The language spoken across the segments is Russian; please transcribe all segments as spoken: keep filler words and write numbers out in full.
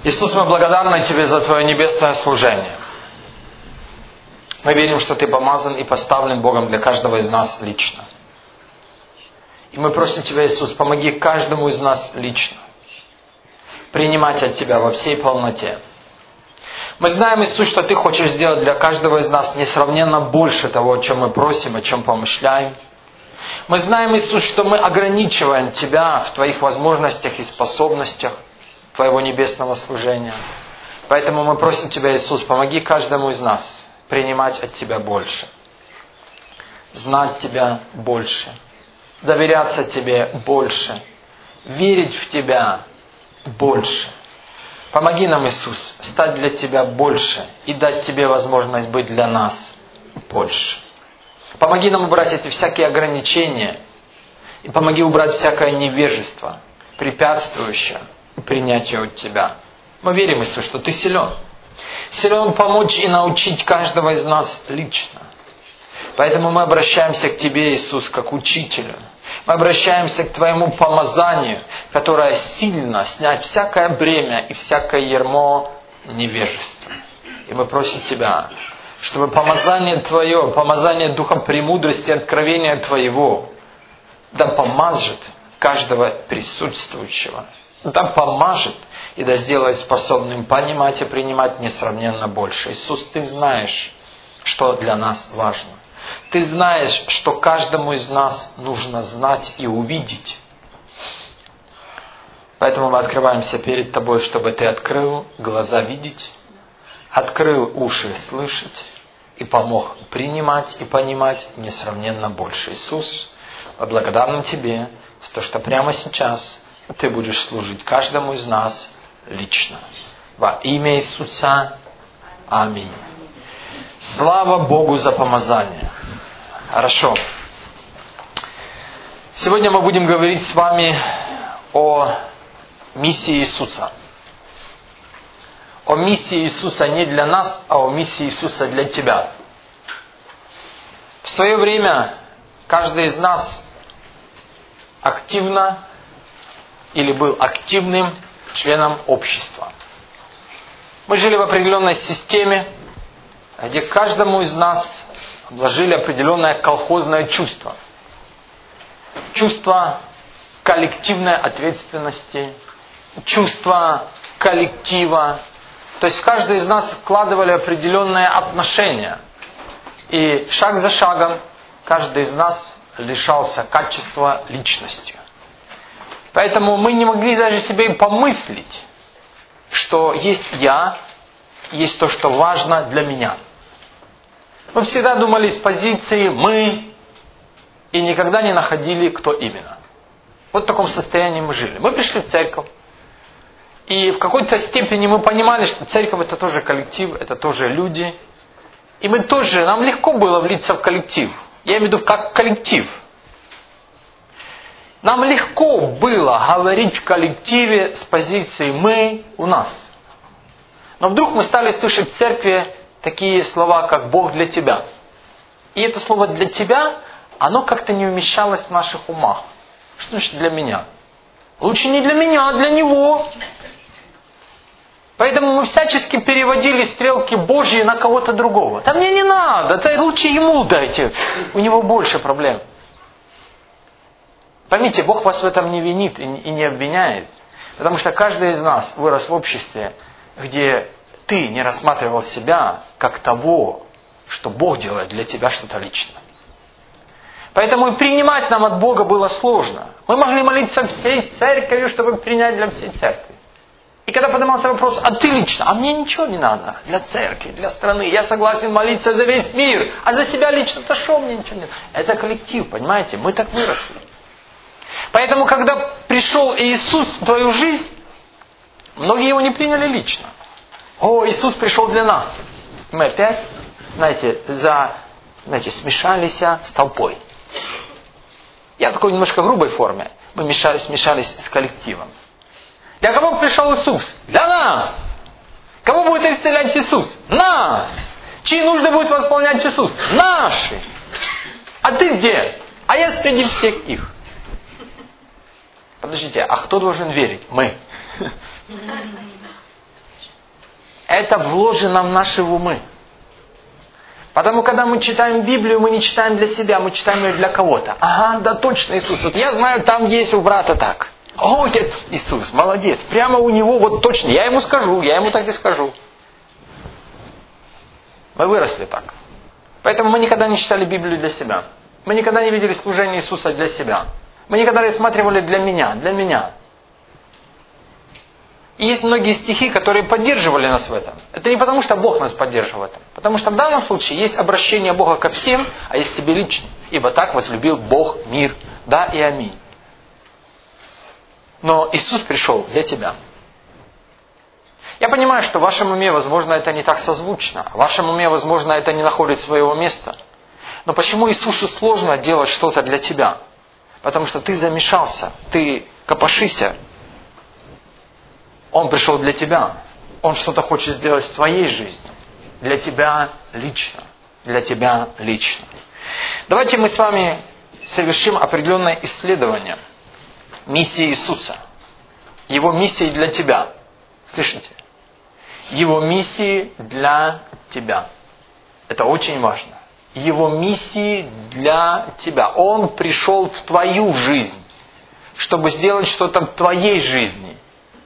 Иисус, мы благодарны Тебе за Твое небесное служение. Мы верим, что Ты помазан и поставлен Богом для каждого из нас лично. И мы просим Тебя, Иисус, помоги каждому из нас лично принимать от Тебя во всей полноте. Мы знаем, Иисус, что Ты хочешь сделать для каждого из нас несравненно больше того, о чем мы просим, о чем помышляем. Мы знаем, Иисус, что мы ограничиваем Тебя в Твоих возможностях и способностях Твоего небесного служения. Поэтому мы просим Тебя, Иисус, помоги каждому из нас принимать от Тебя больше, знать Тебя больше, доверяться Тебе больше, верить в Тебя больше. Помоги нам, Иисус, стать для Тебя больше и дать Тебе возможность быть для нас больше. Помоги нам убрать эти всякие ограничения и помоги убрать всякое невежество, препятствующее принятию от Тебя. Мы верим, Иисус, что Ты силен. Силен помочь и научить каждого из нас лично. Поэтому мы обращаемся к Тебе, Иисус, как учителю. Мы обращаемся к Твоему помазанию, которое сильно снять всякое бремя и всякое ярмо невежества. И мы просим Тебя, чтобы помазание Твое, помазание Духа премудрости и откровения Твоего, да помажет каждого присутствующего, да помажет и да сделает способным понимать и принимать несравненно больше. Иисус, Ты знаешь, что для нас важно. Ты знаешь, что каждому из нас нужно знать и увидеть. Поэтому мы открываемся перед Тобой, чтобы Ты открыл глаза видеть, открыл уши слышать и помог принимать и понимать несравненно больше. Иисус, мы благодарны Тебе за то, что прямо сейчас Ты будешь служить каждому из нас лично. Во имя Иисуса. Аминь. Слава Богу за помазание. Хорошо. Сегодня мы будем говорить с вами о миссии Иисуса. О миссии Иисуса не для нас, а о миссии Иисуса для тебя. В свое время каждый из нас активно или был активным членом общества. Мы жили в определенной системе, где каждому из нас вложили определенное колхозное чувство. Чувство коллективной ответственности, чувство коллектива. То есть каждый из нас вкладывали определенные отношения. И шаг за шагом каждый из нас лишался качества личности. Поэтому мы не могли даже себе и помыслить, что есть я, есть то, что важно для меня. Мы всегда думали с позиции «мы» и никогда не находили, кто именно. Вот в таком состоянии мы жили. Мы пришли в церковь, и в какой-то степени мы понимали, что церковь это тоже коллектив, это тоже люди. И мы тоже, нам легко было влиться в коллектив. Я имею в виду как коллектив. Нам легко было говорить в коллективе с позиции «мы» у нас. Но вдруг мы стали слышать в церкви такие слова, как «Бог для тебя». И это слово «для тебя», оно как-то не умещалось в наших умах. Что значит «для меня»? Лучше не для меня, а для Него. Поэтому мы всячески переводили стрелки Божьи на кого-то другого. Да мне не надо, да лучше Ему дайте. У Него больше проблем. Поймите, Бог вас в этом не винит и не обвиняет. Потому что каждый из нас вырос в обществе, где ты не рассматривал себя как того, что Бог делает для тебя что-то личное. Поэтому и принимать нам от Бога было сложно. Мы могли молиться всей церковью, чтобы принять для всей церкви. И когда поднимался вопрос, а ты лично, а мне ничего не надо для церкви, для страны. Я согласен молиться за весь мир, а за себя лично-то что мне ничего не надо. Это коллектив, понимаете? Мы так выросли. Поэтому, когда пришел Иисус в твою жизнь, многие его не приняли лично. О, Иисус пришел для нас. Мы опять, знаете, за, знаете, смешались с толпой. Я в такой немножко грубой форме. Мы мешались, смешались с коллективом. Для кого пришел Иисус? Для нас. Кого будет исцелять Иисус? Нас. Чьи нужды будет восполнять Иисус? Наши. А ты где? А я среди всех их. Подождите, а кто должен верить? Мы. это вложено в наши умы. Потому, когда мы читаем Библию, мы не читаем для себя, мы читаем ее для кого-то. Ага, да точно, Иисус. Вот я знаю, там есть у брата так. О, это Иисус, молодец. Прямо у него вот точно. Я ему скажу, я ему так и скажу. Мы выросли так. Поэтому мы никогда не читали Библию для себя. Мы никогда не видели служение Иисуса для себя. Мы никогда не рассматривали для меня, для меня. И есть многие стихи, которые поддерживали нас в этом. Это не потому, что Бог нас поддерживал в этом. Потому что в данном случае есть обращение Бога ко всем, а есть тебе лично. Ибо так возлюбил Бог мир. Да и аминь. Но Иисус пришел для тебя. Я понимаю, что в вашем уме, возможно, это не так созвучно. В вашем уме, возможно, это не находит своего места. Но почему Иисусу сложно делать что-то для тебя? Потому что ты замешался, ты копошися. Он пришел для тебя. Он что-то хочет сделать в твоей жизни. Для тебя лично. Для тебя лично. Давайте мы с вами совершим определенное исследование миссии Иисуса. Его миссии для тебя. Слышите? Его миссии для тебя. Это очень важно. Его миссии для тебя. Он пришел в твою жизнь, чтобы сделать что-то в твоей жизни.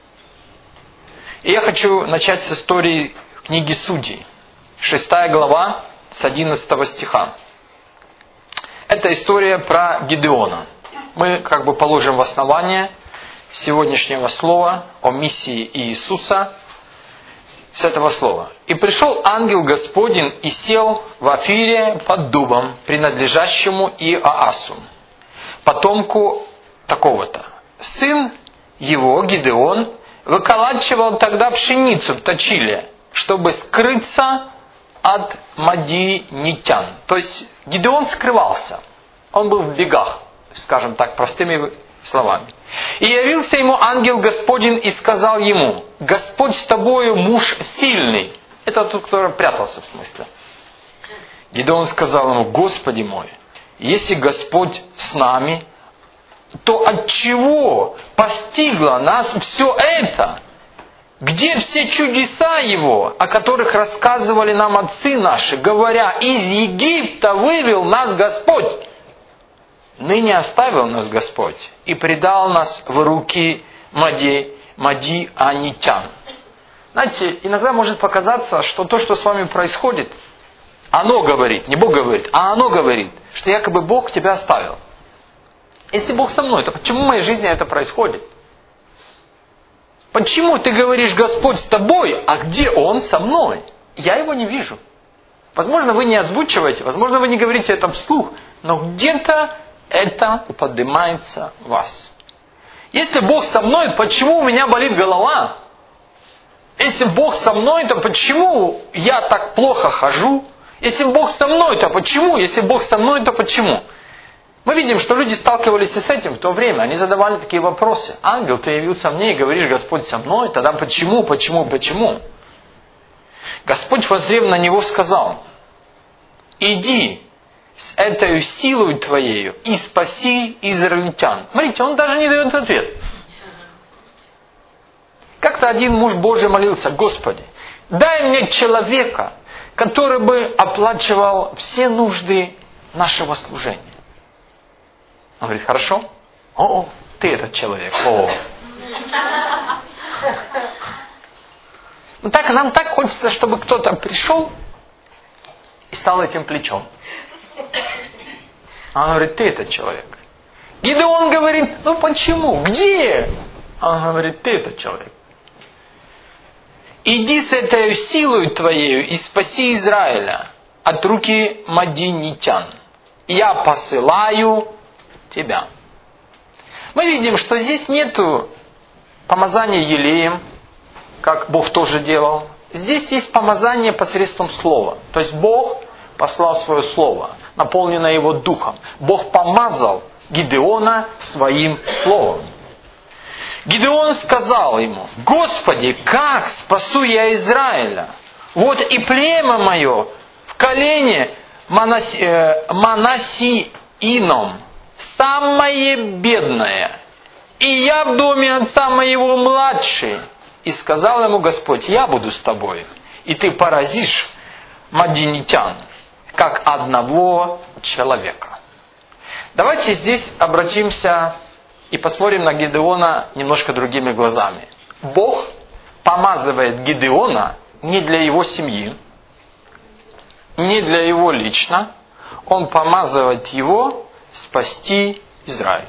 И я хочу начать с истории книги Судей. Шестая глава, с одиннадцатого стиха. Это история про Гидеона. Мы как бы положим в основание сегодняшнего слова о миссии Иисуса с этого слова. «И пришел ангел Господень и сел в Афире под дубом, принадлежащему Иоасу, потомку такого-то. Сын его, Гидеон, выколачивал тогда пшеницу в точиле, чтобы скрыться от мадианитян». То есть Гидеон скрывался. Он был в бегах, скажем так, простыми словами. «И явился ему ангел Господень и сказал ему: Господь с тобою, муж сильный». Это тот, кто прятался, в смысле. Гидеон сказал ему: Господи мой, если Господь с нами, то отчего постигло нас все это? Где все чудеса Его, о которых рассказывали нам отцы наши, говоря: из Египта вывел нас Господь? Ныне оставил нас Господь и предал нас в руки мади, мадианитян. Знаете, иногда может показаться, что то, что с вами происходит, оно говорит, не Бог говорит, а оно говорит, что якобы Бог тебя оставил. Если Бог со мной, то почему в моей жизни это происходит? Почему ты говоришь: Господь с тобой, а где Он со мной? Я Его не вижу. Возможно, вы не озвучиваете, возможно, вы не говорите это вслух, но где-то это поднимается в вас. Если Бог со мной, почему у меня болит голова? Если Бог со мной, то почему я так плохо хожу? Если Бог со мной, то почему? Если Бог со мной, то почему? Мы видим, что люди сталкивались и с этим в то время. Они задавали такие вопросы. Ангел, ты явился мне и говоришь: Господь со мной. Тогда почему, почему, почему? Господь, воззрев на него, сказал: иди с этой силой твоею и спаси израильтян. Смотрите, он даже не дает ответ. Как-то один муж Божий молился: Господи, дай мне человека, который бы оплачивал все нужды нашего служения. Он говорит: хорошо. О, ты этот человек. О. Ну так, нам так хочется, чтобы кто-то пришел и стал этим плечом. А он говорит: ты этот человек. Гидеон говорит: ну почему? Где? А он говорит: ты этот человек. Иди с этой силой твоею и спаси Израиля от руки мадианитян. Я посылаю тебя. Мы видим, что здесь нету помазания елеем, как Бог тоже делал. Здесь есть помазание посредством слова. То есть Бог послал свое слово, наполненное Его духом. Бог помазал Гидеона своим словом. Гидеон сказал ему: Господи, как спасу я Израиля? Вот и племя мое в колене Манаси, э, Манасиином, самое бедное, и я в доме отца моего младший. И сказал ему Господь: я буду с тобой, и ты поразишь мадианитян, как одного человека. Давайте здесь обратимся и посмотрим на Гидеона немножко другими глазами. Бог помазывает Гидеона не для его семьи, не для его лично. Он помазывает его спасти Израиль.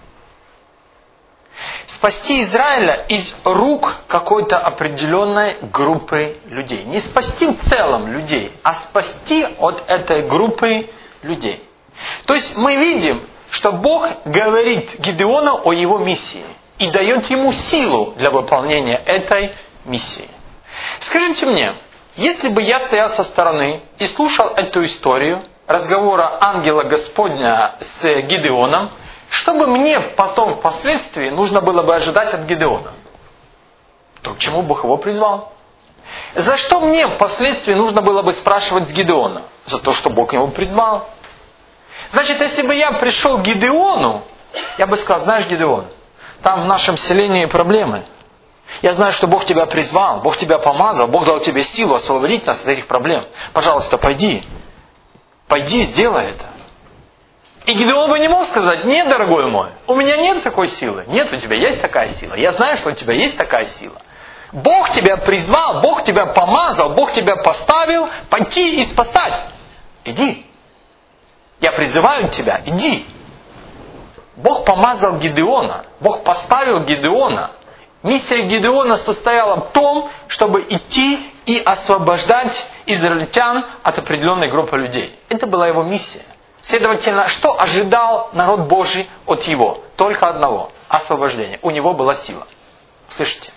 Спасти Израиля из рук какой-то определенной группы людей. Не спасти в целом людей, а спасти от этой группы людей. То есть мы видим, что Бог говорит Гидеону о его миссии и дает ему силу для выполнения этой миссии. Скажите мне, если бы я стоял со стороны и слушал эту историю разговора ангела Господня с Гидеоном, что бы мне потом впоследствии нужно было бы ожидать от Гидеона? То, к чему Бог его призвал. За что мне впоследствии нужно было бы спрашивать с Гидеона? За то, что Бог его призвал. Значит, если бы я пришел к Гидеону, я бы сказал: знаешь, Гидеон, там в нашем селении проблемы. Я знаю, что Бог тебя призвал, Бог тебя помазал, Бог дал тебе силу освободить нас от этих проблем. Пожалуйста, пойди. Пойди, сделай это. И Гидеон бы не мог сказать: нет, дорогой мой, у меня нет такой силы. Нет, у тебя есть такая сила. Я знаю, что у тебя есть такая сила. Бог тебя призвал, Бог тебя помазал, Бог тебя поставил пойти и спасать. Иди. Я призываю тебя, иди. Бог помазал Гидеона, Бог поставил Гидеона. Миссия Гидеона состояла в том, чтобы идти и освобождать израильтян от определенной группы людей. Это была его миссия. Следовательно, что ожидал народ Божий от его? Только одного – освобождения. У него была сила. Слышите?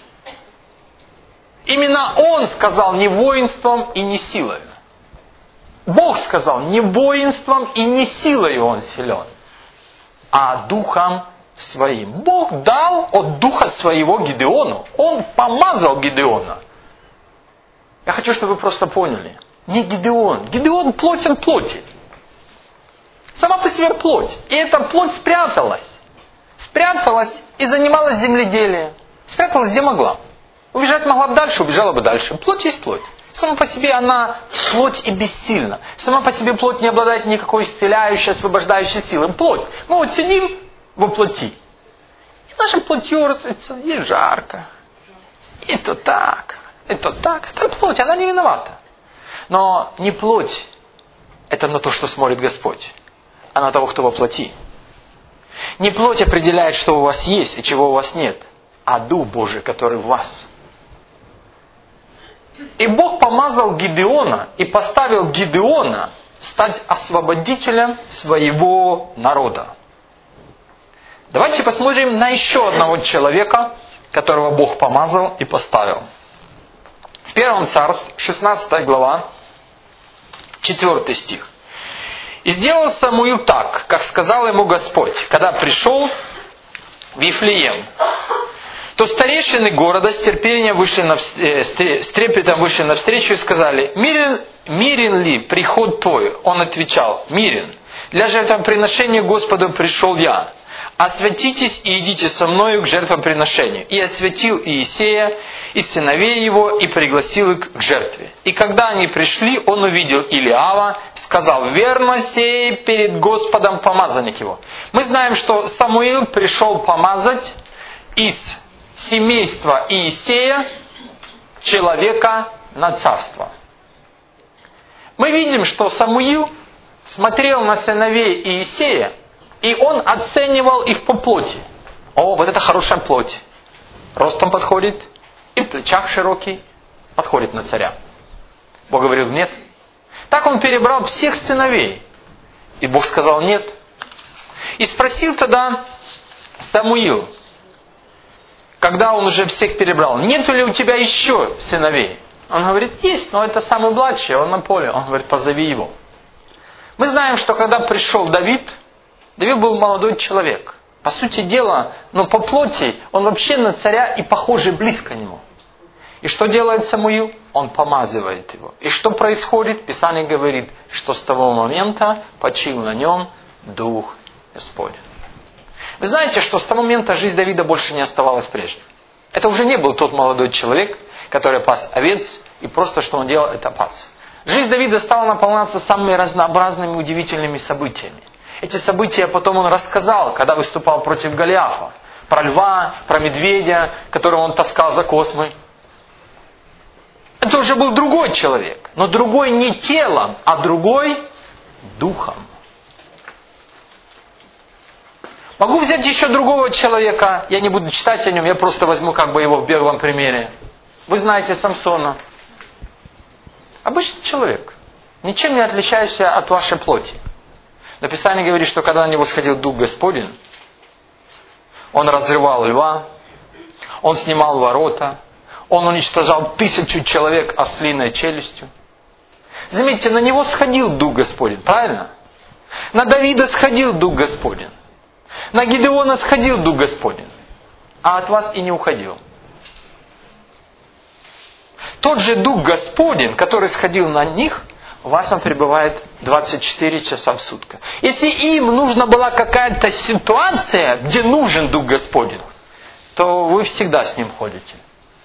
Именно он сказал: не воинством и не силой. Бог сказал: не воинством и не силой он силен, а духом своим. Бог дал от духа своего Гидеону. Он помазал Гидеона. Я хочу, чтобы вы просто поняли. Не Гидеон. Гидеон плоть от плоти. Сама по себе плоть. И эта плоть спряталась. Спряталась и занималась земледелием. Спряталась где могла. Убежать могла бы дальше, убежала бы дальше. Плоть есть плоть. Сама по себе она плоть и бессильна. Сама по себе плоть не обладает никакой исцеляющей, освобождающей силой. Плоть. Мы вот сидим во плоти. И наша плоть ерзается, и жарко. И то так, и то так. Это плоть, она не виновата. Но не плоть – это на то, что смотрит Господь, а на того, кто во плоти. Не плоть определяет, что у вас есть и чего у вас нет, а Дух Божий, который в вас. И Бог помазал Гидеона и поставил Гидеона стать освободителем своего народа. Давайте посмотрим на еще одного человека, которого Бог помазал и поставил. В Первом Царстве, шестнадцатая глава, четвёртый стих. «И сделал Самуил так, как сказал ему Господь, когда пришел в Вифлеем. То старейшины города с терпением вышли на, э, с трепетом вышли навстречу и сказали: мирен, мирен ли приход твой? Он отвечал: мирен. Для жертвоприношения Господу пришел я. Освятитесь и идите со мною к жертвоприношению. И освятил Иисея и сыновей его, и пригласил их к жертве. И когда они пришли, он увидел Илиава, сказал: верно сей перед Господом помазанник его». Мы знаем, что Самуил пришел помазать из семейства Иисея человека на царство. Мы видим, что Самуил смотрел на сыновей Иисея, и он оценивал их по плоти. О, вот это хорошая плоть. Ростом подходит, и в плечах широкий, подходит на царя. Бог говорил: нет. Так он перебрал всех сыновей. И Бог сказал: нет. И спросил тогда Самуил, когда он уже всех перебрал: нету ли у тебя еще сыновей? Он говорит: есть, но это самый младший, он на поле. Он говорит: позови его. Мы знаем, что когда пришел Давид, Давид был молодой человек. По сути дела, но по плоти он вообще на царя и похожий близко к нему. И что делает Самуил? Он помазывает его. И что происходит? Писание говорит, что с того момента почил на нем Дух Господень. Вы знаете, что с того момента жизнь Давида больше не оставалась прежней. Это уже не был тот молодой человек, который пас овец и просто что он делал, это пас. Жизнь Давида стала наполняться самыми разнообразными удивительными событиями. Эти события потом он рассказал, когда выступал против Голиафа. Про льва, про медведя, которого он таскал за космы. Это уже был другой человек. Но другой не телом, а другой духом. Могу взять еще другого человека. Я не буду читать о нем, я просто возьму как бы его в беглом примере. Вы знаете Самсона. Обычный человек. Ничем не отличающийся от вашей плоти. Но Писание говорит, что когда на него сходил Дух Господень, он разрывал льва, он снимал ворота, он уничтожал тысячу человек ослиной челюстью. Заметьте, на него сходил Дух Господень, правильно? На Давида сходил Дух Господень. На Гидеона сходил Дух Господень. А от вас и не уходил. Тот же Дух Господень, который сходил на них, у вас он пребывает двадцать четыре часа в сутки. Если им нужна была какая-то ситуация, где нужен Дух Господень, то вы всегда с ним ходите.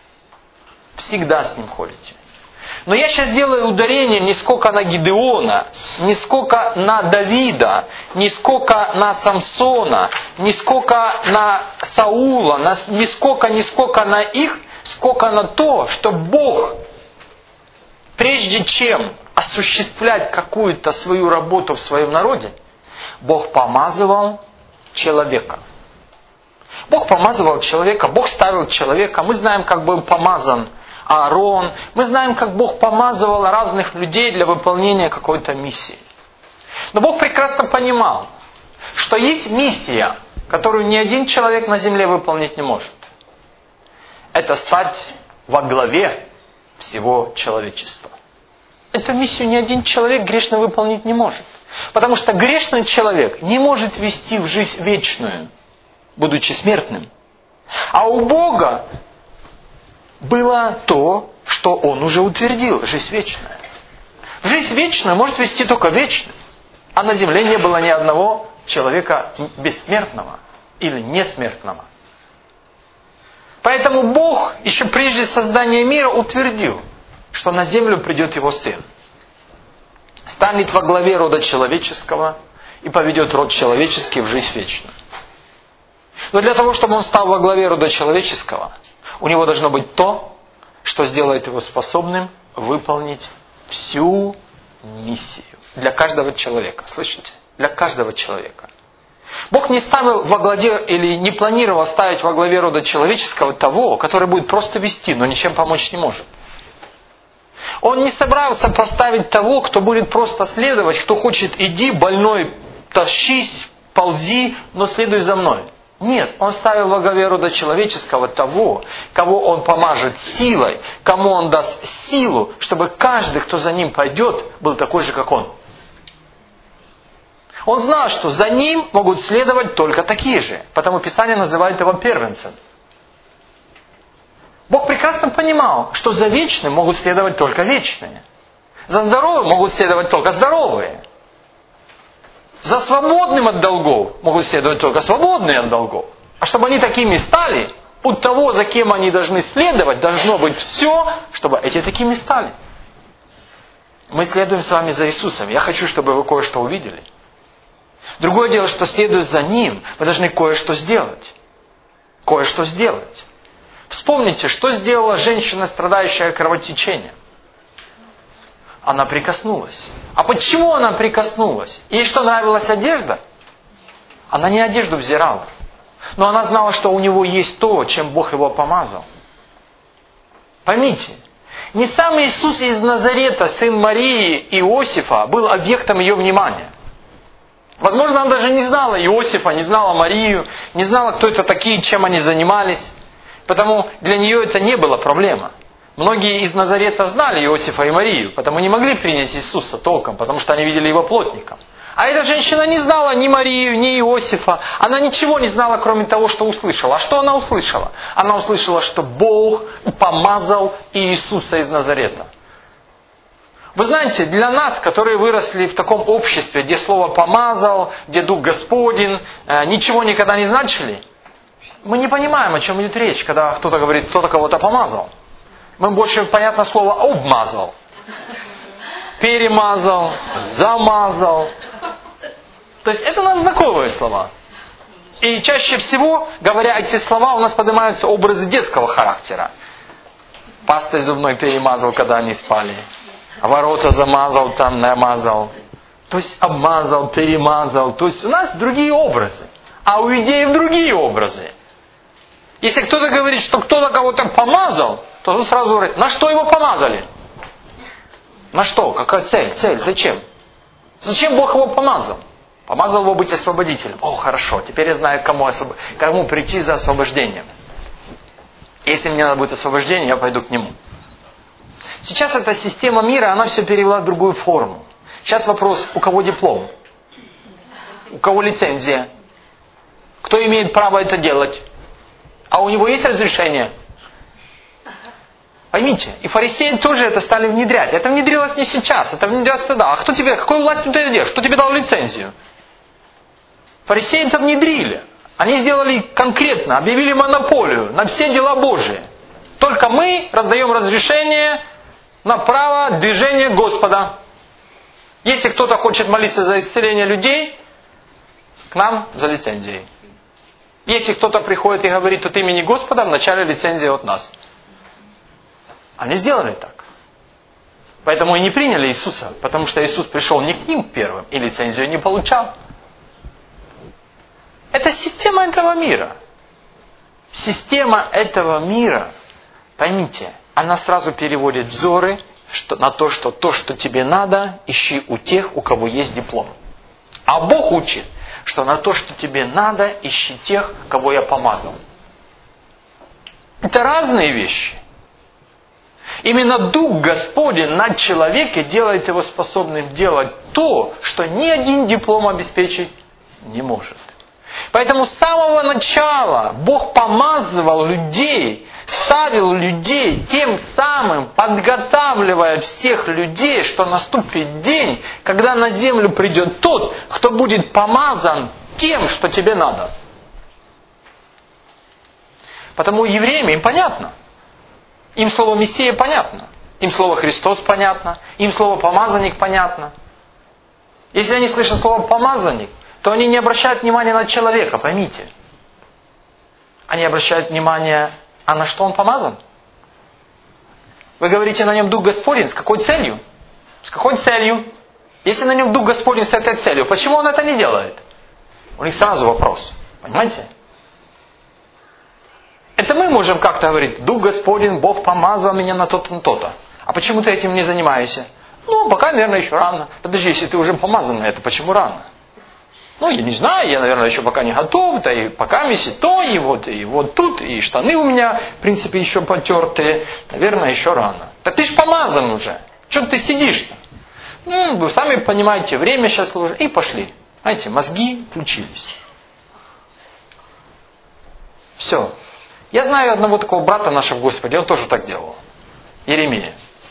Всегда с ним ходите. Но я сейчас делаю ударение не сколько на Гидеона, не сколько на Давида, не сколько на Самсона, не сколько на Саула, не сколько, не сколько на их, сколько на то, что Бог, прежде чем осуществлять какую-то свою работу в своем народе, Бог помазывал человека. Бог помазывал человека, Бог ставил человека. Мы знаем, как был помазан Аарон. Мы знаем, как Бог помазывал разных людей для выполнения какой-то миссии. Но Бог прекрасно понимал, что есть миссия, которую ни один человек на земле выполнить не может. Это стать во главе всего человечества. Эту миссию ни один человек грешно выполнить не может. Потому что грешный человек не может вести в жизнь вечную, будучи смертным. А у Бога было то, что Он уже утвердил, жизнь вечная. Жизнь вечную может вести только вечный. А на земле не было ни одного человека бессмертного или несмертного. Поэтому Бог еще прежде создания мира утвердил, что на землю придет Его Сын. Станет во главе рода человеческого и поведет род человеческий в жизнь вечную. Но для того, чтобы Он стал во главе рода человеческого, у Него должно быть то, что сделает Его способным выполнить всю миссию. Для каждого человека. Слышите? Для каждого человека. Бог не ставил во главе или не планировал ставить во главе рода человеческого того, который будет просто вести, но ничем помочь не может. Он не собрался поставить того, кто будет просто следовать, кто хочет иди, больной, тащись, ползи, но следуй за мной. Нет, Он ставил во главе рода человеческого того, кого Он помажет силой, кому Он даст силу, чтобы каждый, кто за Ним пойдет, был такой же, как Он. Он знал, что за Ним могут следовать только такие же, потому Писание называет Его первенцем. Бог прекрасно понимал, что за вечным могут следовать только вечные. За здоровым могут следовать только здоровые. За свободным от долгов могут следовать только свободные от долгов. А чтобы они такими стали, у того, за кем они должны следовать, должно быть все, чтобы эти такими стали. Мы следуем с вами за Иисусом. Я хочу, чтобы вы кое-что увидели. Другое дело, что следуя за Ним, вы должны кое-что сделать. Кое-что сделать. Вспомните, что сделала женщина, страдающая кровотечением. Она прикоснулась. А почему она прикоснулась? Ей что, нравилась одежда? Она не одежду взирала. Но она знала, что у него есть то, чем Бог его помазал. Поймите, не сам Иисус из Назарета, сын Марии и Иосифа, был объектом ее внимания. Возможно, она даже не знала Иосифа, не знала Марию, не знала, кто это такие, чем они занимались. Потому для нее это не было проблема. Многие из Назарета знали Иосифа и Марию, потому не могли принять Иисуса толком, потому что они видели его плотником. А эта женщина не знала ни Марию, ни Иосифа. Она ничего не знала, кроме того, что услышала. А что она услышала? Она услышала, что Бог помазал Иисуса из Назарета. Вы знаете, для нас, которые выросли в таком обществе, где слово «помазал», где Дух Господень, ничего никогда не значили, мы не понимаем, о чем идет речь, когда кто-то говорит, кто-то кого-то помазал. Мы больше, понятно слово, обмазал. Перемазал, замазал. То есть это нам знакомые слова. И чаще всего, говоря эти слова, у нас поднимаются образы детского характера. Пастой зубной перемазал, когда они спали. Ворота замазал, там намазал. То есть обмазал, перемазал. То есть у нас другие образы. А у иудеев другие образы. Если кто-то говорит, что кто-то кого-то помазал, то он сразу говорит, на что его помазали? На что? Какая цель? Цель? Зачем? Зачем Бог его помазал? Помазал его быть освободителем. О, хорошо, теперь я знаю, кому, освоб... кому прийти за освобождением. Если мне надо будет освобождение, я пойду к нему. Сейчас эта система мира, она все перевела в другую форму. Сейчас вопрос, у кого диплом? У кого лицензия? Кто имеет право это делать? А у него есть разрешение? Поймите, и фарисеи тоже это стали внедрять. Это внедрилось не сейчас, это внедрялось тогда. А кто тебе, какой властью ты это делаешь? Кто тебе дал лицензию? Фарисеи это внедрили. Они сделали конкретно, объявили монополию на все дела Божии. Только мы раздаем разрешение на право движения Господа. Если кто-то хочет молиться за исцеление людей, к нам за лицензией. Если кто-то приходит и говорит от имени Господа, вначале лицензия от нас. Они сделали так. Поэтому и не приняли Иисуса, потому что Иисус пришел не к ним первым и лицензию не получал. Это система этого мира. Система этого мира, поймите, она сразу переводит взоры что, на то, что то, что тебе надо, ищи у тех, у кого есть диплом. А Бог учит, что на то, что тебе надо, ищи тех, кого я помазал. Это разные вещи. Именно Дух Господень над человеком делает его способным делать то, что ни один диплом обеспечить не может. Поэтому с самого начала Бог помазывал людей, ставил людей, тем самым подготавливая всех людей, что наступит день, когда на землю придет тот, кто будет помазан тем, что тебе надо. Потому евреям им понятно. Им слово Мессия понятно. Им слово Христос понятно. Им слово помазанник понятно. Если они слышат слово помазанник, то они не обращают внимания на человека, поймите. Они обращают внимание, а на что он помазан? Вы говорите, на нем Дух Господень, с какой целью? С какой целью? Если на нем Дух Господень с этой целью, почему он это не делает? У них сразу вопрос. Понимаете? Это мы можем как-то говорить, Дух Господень, Бог помазал меня на то-то, на то-то. А почему ты этим не занимаешься? Ну, пока, наверное, еще рано. Подожди, если ты уже помазан на это, почему рано? Ну, я не знаю, я, наверное, еще пока не готов, да и пока месяц то, и вот, и вот тут, и штаны у меня, в принципе, еще потертые. Наверное, еще рано. Так ты ж помазан уже. Что ты сидишь-то? Ну, вы сами понимаете, время сейчас уже. И пошли. Знаете, мозги включились. Все. Я знаю одного такого брата нашего Господа, он тоже так делал. Еремия.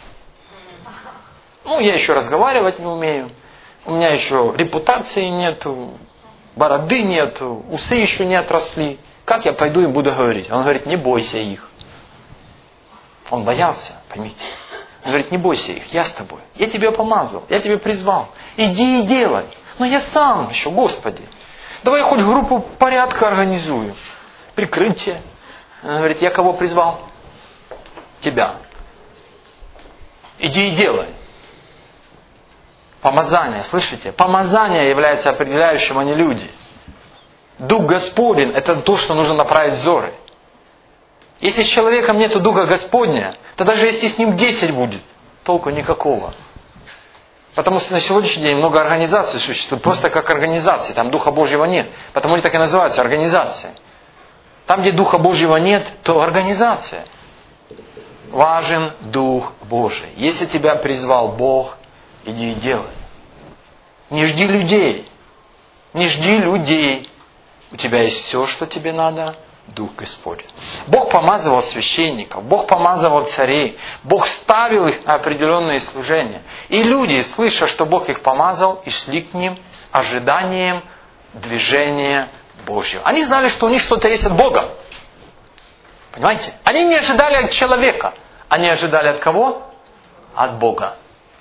Ну, я еще разговаривать не умею. У меня еще репутации нету, бороды нету, усы еще не отросли. Как я пойду и буду говорить? Он говорит, не бойся их. Он боялся, поймите. Он говорит, не бойся их, я с тобой. Я тебя помазал, я тебя призвал. Иди и делай. Но я сам еще, Господи. Давай я хоть группу порядка организую. Прикрытие. Он говорит, я кого призвал? Тебя. Иди и делай. Помазание, слышите? Помазание является определяющим, а не люди. Дух Господень – это то, что нужно направить взоры. Если с человеком нет Духа Господня, то даже если с ним десять будет, толку никакого. Потому что на сегодняшний день много организаций существует, просто как организации, там Духа Божьего нет. Потому они так и называются организации. Там, где Духа Божьего нет, то организация. Важен Дух Божий. Если тебя призвал Бог, иди и делай. Не жди людей. Не жди людей. У тебя есть все, что тебе надо. Дух Господень. Бог помазывал священников. Бог помазывал царей. Бог ставил их на определенные служения. И люди, слыша, что Бог их помазал, и шли к ним с ожиданием движения Божьего. Они знали, что у них что-то есть от Бога. Понимаете? Они не ожидали от человека. Они ожидали от кого? От Бога.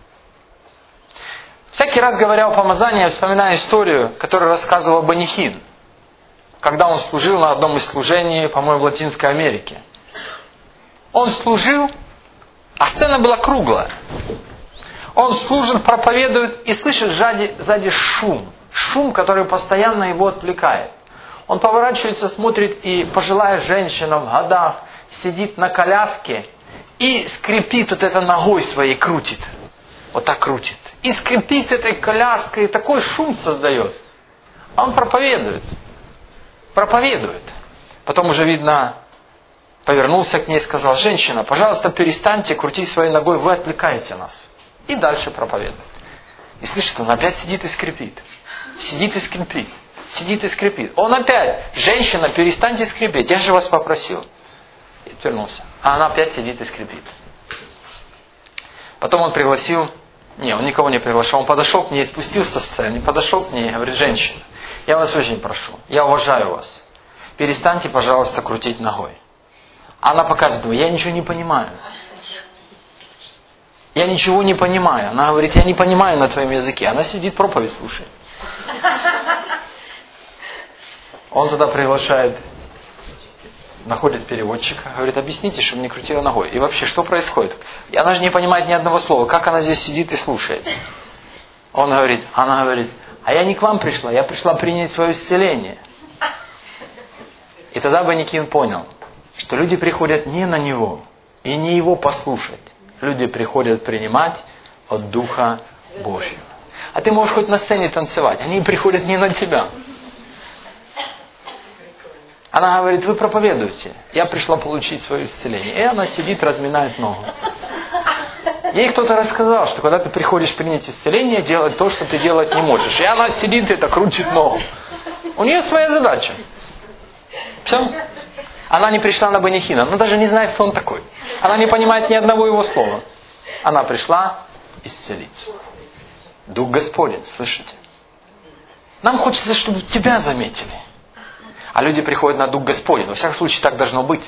Всякий раз, говоря о помазании, я вспоминаю историю, которую рассказывал Банихин, когда он служил на одном из служений, по-моему, в Латинской Америке. Он служил, а сцена была круглая. Он служит, проповедует и слышит сзади, сзади шум. Шум, который постоянно его отвлекает. Он поворачивается, смотрит, и пожилая женщина в годах сидит на коляске и скрипит вот это ногой своей, крутит. Вот так крутит. И скрипит этой коляской, и такой шум создает. А он проповедует. Проповедует. Потом уже, видно, повернулся к ней и сказал: женщина, пожалуйста, перестаньте крутить своей ногой, вы отвлекаете нас. И дальше проповедует. И слышит, он опять сидит и скрипит. Сидит и скрипит. Сидит и скрипит. Он опять: женщина, перестаньте скрипеть, я же вас попросил. И отвернулся. А она опять сидит и скрипит. Потом он пригласил, не, он никого не приглашал, он подошел к ней, спустился со сцены, подошел к ней и говорит: женщина, я вас очень прошу, я уважаю вас, перестаньте, пожалуйста, крутить ногой. Она показывает: я ничего не понимаю. Я ничего не понимаю. Она говорит: я не понимаю на твоем языке. Она сидит, проповедь слушает. Он тогда приглашает, находит переводчика, говорит: объясните, чтобы не крутила ногой. И вообще, что происходит? И она же не понимает ни одного слова. Как она здесь сидит и слушает? Он говорит, она говорит: а я не к вам пришла, я пришла принять свое исцеление. И тогда Банихин понял, что люди приходят не на него и не его послушать. Люди приходят принимать от Духа Божьего. А ты можешь хоть на сцене танцевать, они приходят не на тебя. Она говорит: вы проповедуете, я пришла получить свое исцеление. И она сидит, разминает ногу. Ей кто-то рассказал, что когда ты приходишь принять исцеление, делать то, что ты делать не можешь. И она сидит и так крутит ногу. У нее своя задача. Все. Она не пришла на Банихина, она даже не знает, кто он такой. Она не понимает ни одного его слова. Она пришла исцелиться. Дух Господень, слышите? Нам хочется, чтобы тебя заметили. А люди приходят на Дух Господень. Во всяком случае, так должно быть.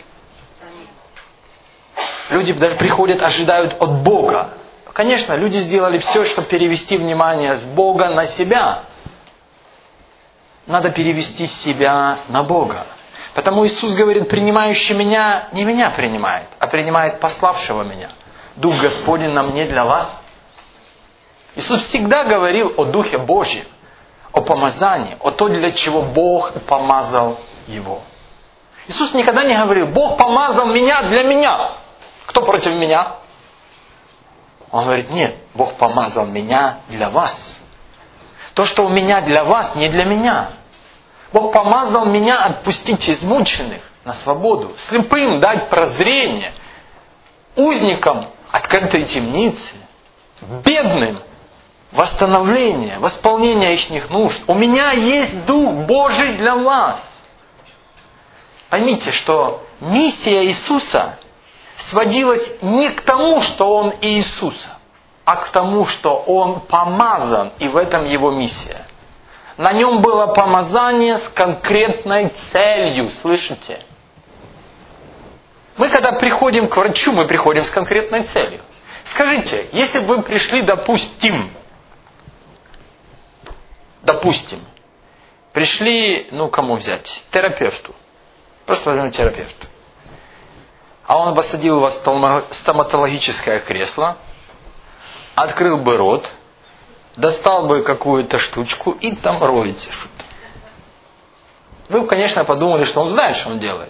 Люди даже приходят, ожидают от Бога. Конечно, люди сделали все, чтобы перевести внимание с Бога на себя. Надо перевести себя на Бога. Потому Иисус говорит: принимающий меня, не меня принимает, а принимает пославшего меня. Дух Господень на мне для вас. Иисус всегда говорил о Духе Божьем, о помазании, о том, для чего Бог помазал Его. Иисус никогда не говорил: Бог помазал меня для меня. Кто против меня? Он говорит: нет, Бог помазал меня для вас. То, что у меня для вас, не для меня. Бог помазал меня отпустить измученных на свободу, слепым дать прозрение, узникам открытой темницы, бедным восстановление, восполнение их нужд. У меня есть Дух Божий для вас. Поймите, что миссия Иисуса сводилась не к тому, что Он Иисус, а к тому, что Он помазан, и в этом Его миссия. На Нем было помазание с конкретной целью, слышите? Мы, когда приходим к врачу, мы приходим с конкретной целью. Скажите, если бы вы пришли, допустим, допустим, пришли, ну, кому взять? Терапевту. Просто возьмем терапевта. А он посадил вас в стоматологическое кресло, открыл бы рот, достал бы какую-то штучку и там роете что-то. Вы, конечно, подумали, что он знает, что он делает.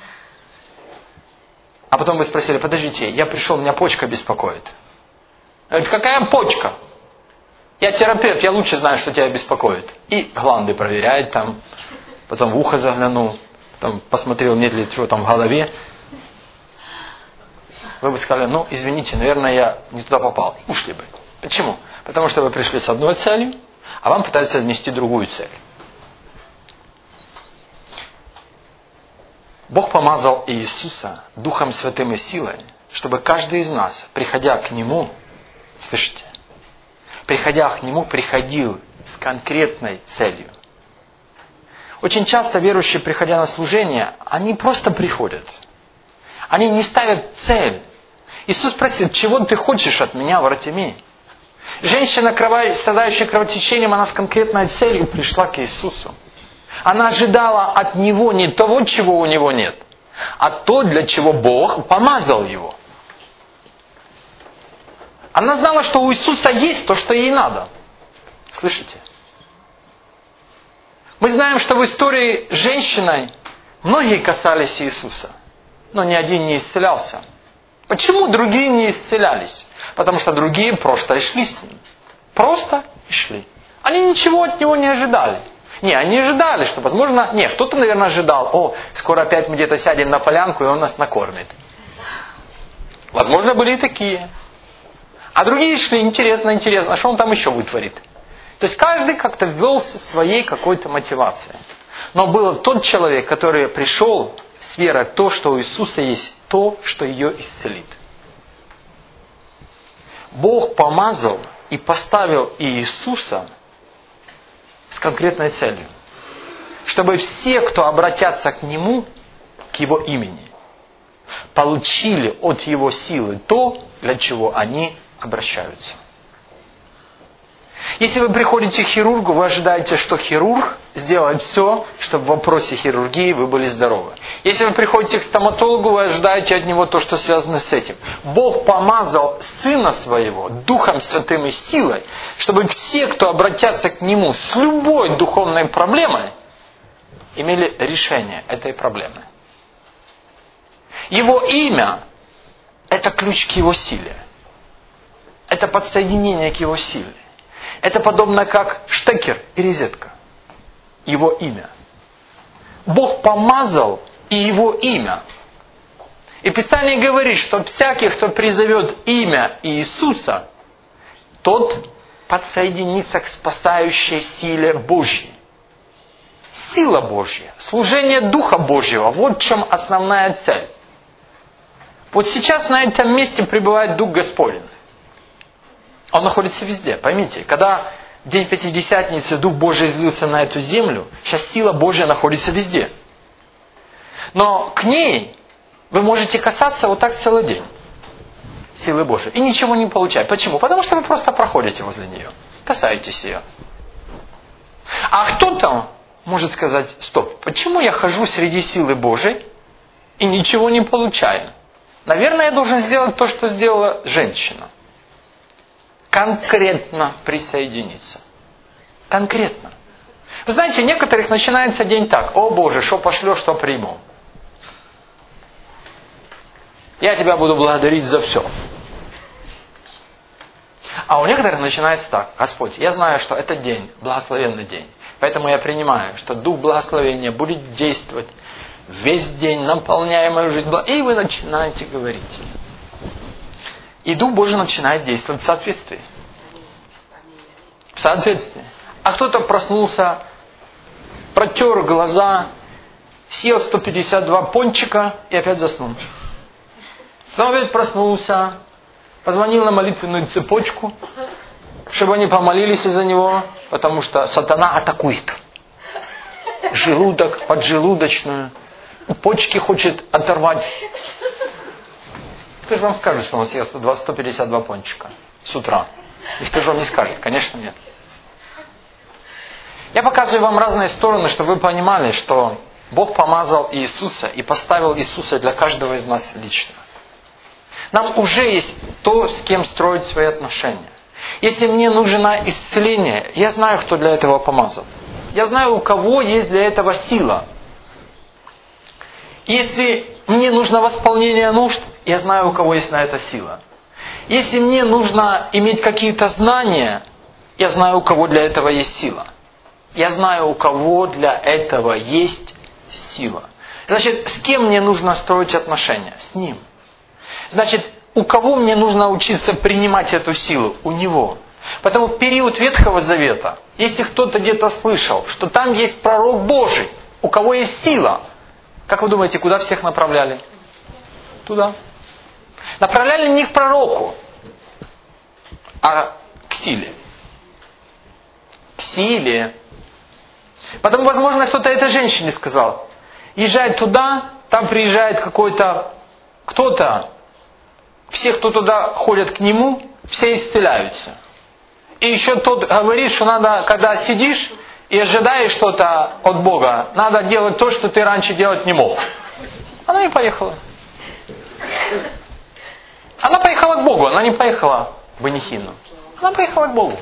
А потом вы спросили: подождите, я пришел, меня почка беспокоит. Говорит: какая почка? Я терапевт, я лучше знаю, что тебя беспокоит. И гланды проверяет там, потом в ухо заглянул, потом посмотрел, нет ли чего там в голове. Вы бы сказали: ну, извините, наверное, я не туда попал. Ушли бы. Почему? Потому что вы пришли с одной целью, а вам пытаются внести другую цель. Бог помазал Иисуса Духом Святым и силой, чтобы каждый из нас, приходя к Нему, слышите, приходя к Нему, приходил с конкретной целью. Очень часто верующие, приходя на служение, они просто приходят. Они не ставят цель. Иисус спросил, чего ты хочешь от меня, Вартимей? Женщина, страдающая кровотечением, она с конкретной целью пришла к Иисусу. Она ожидала от Него не того, чего у Него нет, а то, для чего Бог помазал Его. Она знала, что у Иисуса есть то, что ей надо. Слышите? Мы знаем, что в истории с женщиной многие касались Иисуса, но ни один не исцелялся. Почему другие не исцелялись? Потому что другие просто и шли с Ним. Просто и шли. Они ничего от Него не ожидали. Не, они ожидали, что, возможно... Не, кто-то, наверное, ожидал, о, скоро опять мы где-то сядем на полянку, и Он нас накормит. Возможно, были и такие. А другие шли, интересно, интересно, а что Он там еще вытворит? То есть каждый как-то ввел своей какой-то мотивацией. Но был тот человек, который пришел с верой в то, что у Иисуса есть то, что ее исцелит. Бог помазал и поставил Иисуса с конкретной целью. Чтобы все, кто обратятся к Нему, к Его имени, получили от Его силы то, для чего они обращаются. Если вы приходите к хирургу, вы ожидаете, что хирург сделает все, чтобы в вопросе хирургии вы были здоровы. Если вы приходите к стоматологу, вы ожидаете от него то, что связано с этим. Бог помазал Сына Своего Духом Святым и силой, чтобы все, кто обратятся к Нему с любой духовной проблемой, имели решение этой проблемы. Его имя – это ключ к Его силе. Это подсоединение к Его силе. Это подобно как штекер и розетка. Его имя. Бог помазал и Его имя. И Писание говорит, что всякий, кто призовет имя Иисуса, тот подсоединится к спасающей силе Божьей. Сила Божья, служение Духа Божьего, вот в чем основная цель. Вот сейчас на этом месте пребывает Дух Господень. Он находится везде. Поймите, когда в день Пятидесятницы Дух Божий излился на эту землю, сейчас сила Божья находится везде. Но к ней вы можете касаться вот так целый день. Силы Божьей. И ничего не получать. Почему? Потому что вы просто проходите возле нее. Касаетесь ее. А кто-то может сказать, стоп, почему я хожу среди силы Божьей и ничего не получаю? Наверное, я должен сделать то, что сделала женщина. Конкретно присоединиться. Конкретно. Вы знаете, некоторых начинается день так. О Боже, что пошлешь, что приму. Я тебя буду благодарить за все. А у некоторых начинается так. Господь, я знаю, что этот день, благословенный день. Поэтому я принимаю, что Дух благословения будет действовать весь день, наполняя мою жизнь. И вы начинаете говорить. И Дух Божий начинает действовать в соответствии. В соответствии. А кто-то проснулся, протер глаза, съел сто пятьдесят два пончика и опять заснул. Потом опять проснулся, позвонил на молитвенную цепочку, чтобы они помолились из-за него, потому что сатана атакует. Желудок, поджелудочную, почки хочет оторвать. Кто же вам скажет, что он съел сто пятьдесят два пончика с утра? Никто же вам не скажет. Конечно, нет. Я показываю вам разные стороны, чтобы вы понимали, что Бог помазал Иисуса и поставил Иисуса для каждого из нас лично. Нам уже есть то, с кем строить свои отношения. Если мне нужно исцеление, я знаю, кто для этого помазал. Я знаю, у кого есть для этого сила. Если мне нужно восполнение нужд, я знаю, у кого есть на это сила. Если мне нужно иметь какие-то знания, я знаю, у кого для этого есть сила. Я знаю, у кого для этого есть сила. Значит, с кем мне нужно строить отношения? С Ним. Значит, у кого мне нужно учиться принимать эту силу? У Него. Потому в период Ветхого Завета, если кто-то где-то слышал, что там есть пророк Божий, у кого есть сила, как вы думаете, куда всех направляли? Туда. Направляли не к пророку, а к силе. К силе. Потому, возможно, кто-то этой женщине сказал, езжай туда, там приезжает какой-то кто-то, все, кто туда ходят к нему, все исцеляются. И еще тот говорит, что надо, когда сидишь и ожидаешь что-то от Бога, надо делать то, что ты раньше делать не мог. Она и поехала. Она поехала к Богу, она не поехала в Анихину. Она поехала к Богу.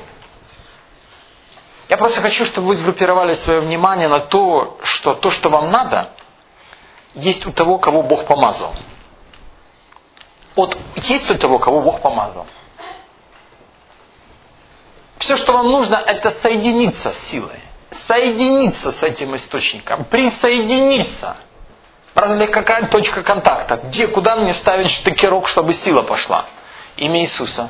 Я просто хочу, чтобы вы сгруппировали свое внимание на то, что то, что вам надо, есть у того, кого Бог помазал. Вот есть у того, кого Бог помазал. Все, что вам нужно, это соединиться с силой. Соединиться с этим источником. Присоединиться. Разве какая точка контакта? Где, куда мне ставить штыкерок, чтобы сила пошла? Имя Иисуса.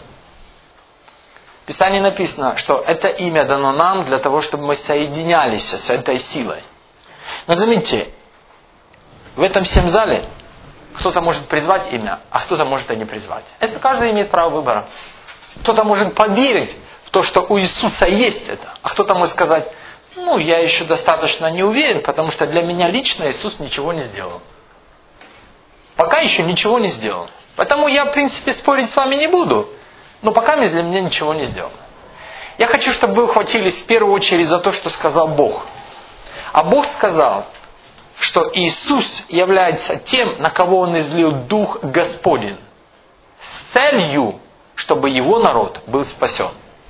В Писании написано, что это имя дано нам для того, чтобы мы соединялись с этой силой. Но заметьте, в этом всем зале кто-то может призвать имя, а кто-то может и не призвать. Это каждый имеет право выбора. Кто-то может поверить в то, что у Иисуса есть это, а кто-то может сказать, ну, я еще достаточно не уверен, потому что для меня лично Иисус ничего не сделал. Пока еще ничего не сделал. Поэтому я, в принципе, спорить с вами не буду. Но пока для меня ничего не сделано. Я хочу, чтобы вы ухватились в первую очередь за то, что сказал Бог. А Бог сказал, что Иисус является тем, на кого Он излил Дух Господень. С целью, чтобы Его народ был спасен.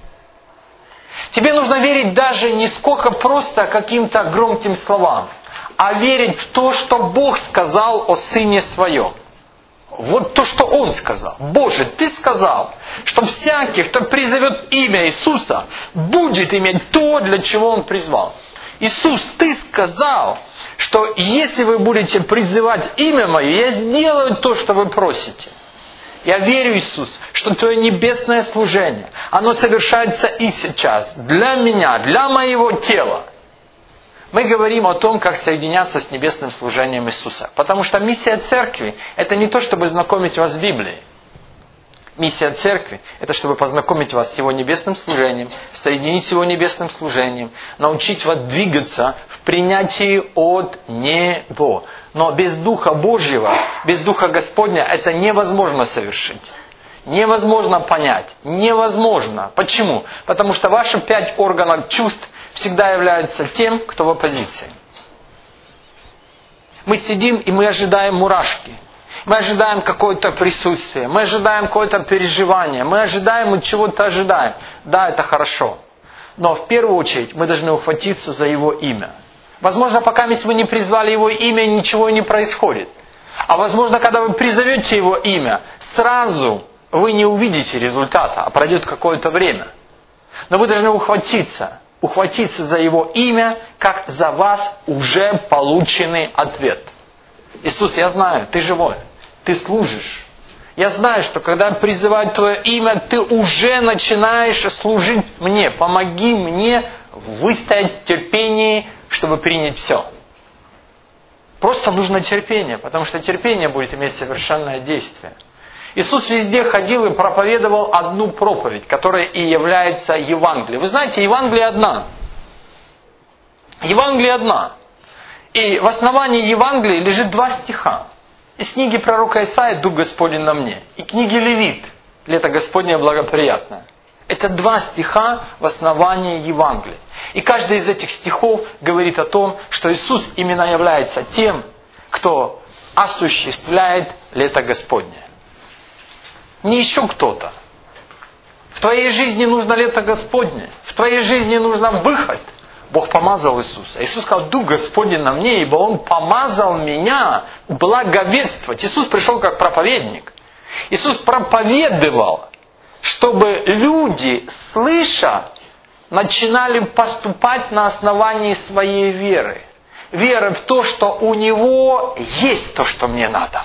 Тебе нужно верить даже не сколько просто каким-то громким словам, а верить в то, что Бог сказал о Сыне Своем. Вот то, что Он сказал. Боже, Ты сказал, что всякий, кто призовет имя Иисуса, будет иметь то, для чего Он призвал. Иисус, Ты сказал, что если вы будете призывать имя Мое, я сделаю то, что вы просите. Я верю, Иисус, что Твое небесное служение, оно совершается и сейчас, для меня, для моего тела. Мы говорим о том, как соединяться с небесным служением Иисуса. Потому что миссия церкви – это не то, чтобы знакомить вас с Библией. Миссия церкви – это чтобы познакомить вас с Его небесным служением, соединить с Его небесным служением, научить вас двигаться в принятии от Него. Но без Духа Божьего, без Духа Господня это невозможно совершить. Невозможно понять. Невозможно. Почему? Потому что ваши пять органов чувств всегда являются тем, кто в оппозиции. Мы сидим и мы ожидаем мурашки. Мы ожидаем какое-то присутствие. Мы ожидаем какое-то переживание. Мы ожидаем и чего-то ожидаем. Да, это хорошо. Но в первую очередь мы должны ухватиться за Его имя. Возможно, пока вы не призвали Его имя, ничего не происходит. А возможно, когда вы призовете Его имя, сразу вы не увидите результата, а пройдет какое-то время. Но вы должны ухватиться. Ухватиться за Его имя, как за вас уже полученный ответ. Иисус, я знаю, Ты живой. Ты служишь. Я знаю, что когда призывают Твое имя, Ты уже начинаешь служить мне. Помоги мне выстоять в терпении, чтобы принять все. Просто нужно терпение, потому что терпение будет иметь совершенное действие. Иисус везде ходил и проповедовал одну проповедь, которая и является Евангелием. Вы знаете, Евангелие одна. Евангелие одна. И в основании Евангелия лежит два стиха. Из книги пророка Исаии «Дух Господень на мне» и книги Левит «Лето Господне благоприятное». Это два стиха в основании Евангелия. И каждый из этих стихов говорит о том, что Иисус именно является тем, кто осуществляет лето Господне. Не еще кто-то. В твоей жизни нужно лето Господне. В твоей жизни нужно выход. Бог помазал Иисуса. Иисус сказал, Дух Господень на мне, ибо Он помазал меня благовествовать. Иисус пришел как проповедник. Иисус проповедовал, чтобы люди, слыша, начинали поступать на основании своей веры. Веры в то, что у Него есть то, что мне надо.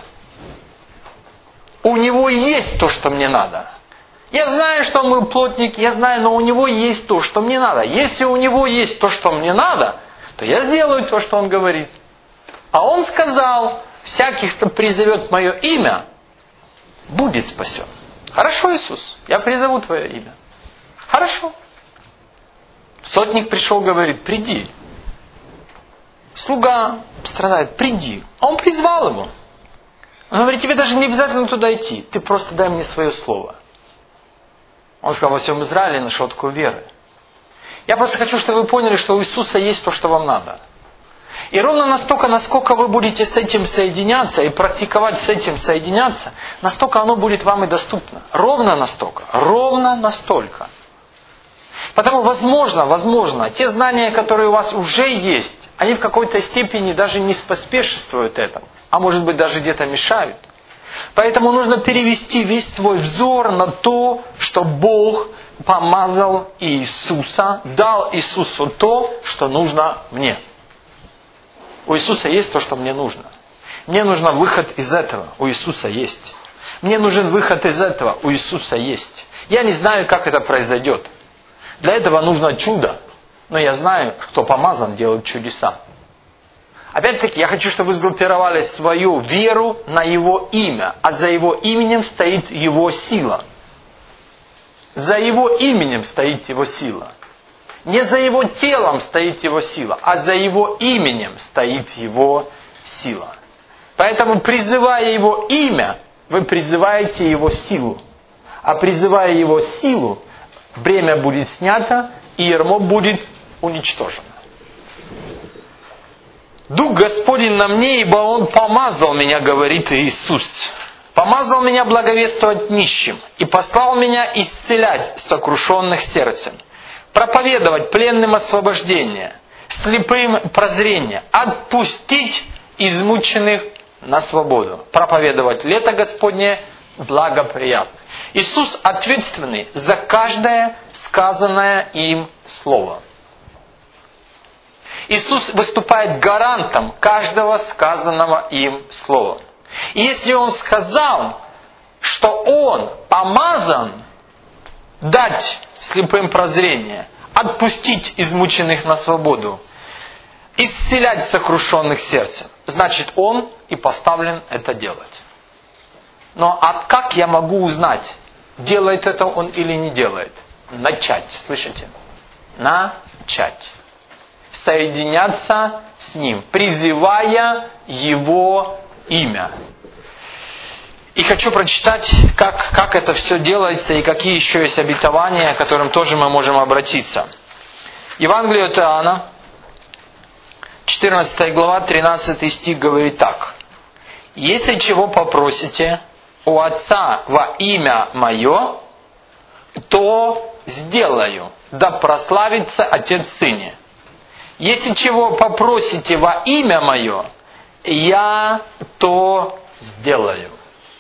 У Него есть то, что мне надо. Я знаю, что мы плотники, я знаю, но у Него есть то, что мне надо. Если у Него есть то, что мне надо, то я сделаю то, что Он говорит. А Он сказал, всякий, кто призовет Мое имя, будет спасен. Хорошо, Иисус, я призову Твое имя. Хорошо. Сотник пришел, говорит, приди. Слуга страдает, приди. А он призвал его. Он говорит, тебе даже не обязательно туда идти. Ты просто дай мне свое слово. Он сказал, во всем Израиле нашел такую веру. Я просто хочу, чтобы вы поняли, что у Иисуса есть то, что вам надо. И ровно настолько, насколько вы будете с этим соединяться и практиковать с этим соединяться, настолько оно будет вам и доступно. Ровно настолько. Ровно настолько. Потому, возможно, возможно, те знания, которые у вас уже есть, они в какой-то степени даже не споспешествуют этому, а может быть даже где-то мешают. Поэтому нужно перевести весь свой взор на то, что Бог помазал Иисуса, дал Иисусу то, что нужно мне. У Иисуса есть то, что мне нужно. Мне нужен выход из этого. У Иисуса есть. Мне нужен выход из этого. У Иисуса есть. Я не знаю, как это произойдет. Для этого нужно чудо. Но я знаю, кто помазан делать чудеса. Опять-таки, я хочу, чтобы вы сгруппировали свою веру на Его имя. А за Его именем стоит Его сила. За Его именем стоит Его сила. Не за Его телом стоит Его сила, а за Его именем стоит Его сила. Поэтому, призывая Его имя, вы призываете Его силу. А призывая Его силу, бремя будет снято, и ярмо будет уничтожено. Дух Господень на мне, ибо Он помазал меня, говорит Иисус. Помазал меня благовествовать нищим, и послал меня исцелять сокрушенных сердцем, проповедовать пленным освобождение, слепым прозрение, отпустить измученных на свободу, проповедовать лето Господне благоприятно. Иисус ответственный за каждое сказанное им слово. Иисус выступает гарантом каждого сказанного им слова. И если Он сказал, что Он помазан дать слепым прозрение, отпустить измученных на свободу, исцелять сокрушенных сердцем, значит, Он и поставлен это делать. Но а как я могу узнать, делает это Он или не делает? Начать, слышите? Начать. Соединяться с Ним, призывая Его имя. И хочу прочитать, как, как это все делается и какие еще есть обетования, к которым тоже мы можем обратиться. Евангелие от Иоанна, четырнадцатая глава, тринадцатый стих говорит так. «Если чего попросите у Отца во имя Мое, то сделаю, да прославится Отец в Сыне. Если чего попросите во имя Мое, я то сделаю».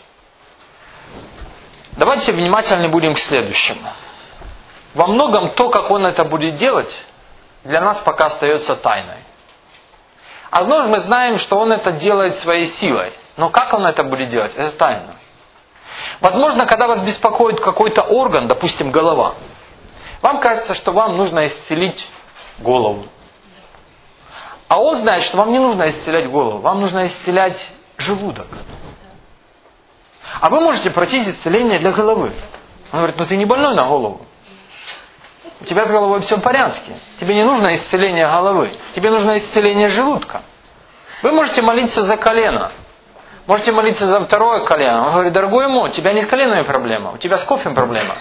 Давайте внимательны будем к следующему. Во многом то, как Он это будет делать, для нас пока остается тайной. Одно мы знаем, что Он это делает своей силой. Но как Он это будет делать, это тайна. Возможно, когда вас беспокоит какой-то орган, допустим, голова, вам кажется, что вам нужно исцелить голову. А Он знает, что вам не нужно исцелять голову, вам нужно исцелять желудок. А вы можете просить исцеление для головы. Он говорит, ну ты не больной на голову. У тебя с головой все в порядке. Тебе не нужно исцеление головы. Тебе нужно исцеление желудка. Вы можете молиться за колено. Можете молиться за второе колено. Он говорит, дорогой мой, у тебя не с коленами проблема, у тебя с кофем проблема.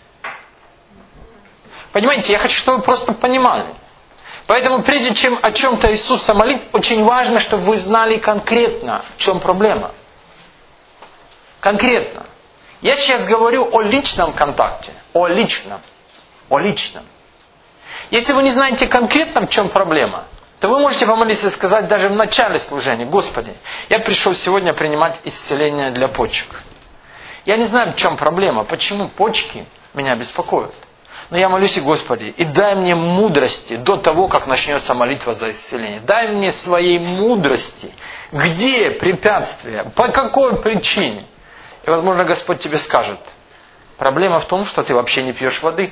Понимаете, я хочу, чтобы вы просто понимали. Поэтому прежде чем о чем-то Иисуса молить, очень важно, чтобы вы знали конкретно, в чем проблема. Конкретно. Я сейчас говорю о личном контакте. О личном. О личном. Если вы не знаете конкретно, в чем проблема, то вы можете помолиться и сказать даже в начале служения: Господи, я пришел сегодня принимать исцеление для почек. Я не знаю, в чем проблема, почему почки меня беспокоят. Но я молюсь и Господи, и дай мне мудрости до того, как начнется молитва за исцеление. Дай мне своей мудрости, где препятствия, по какой причине. И, возможно, Господь тебе скажет: проблема в том, что ты вообще не пьешь воды.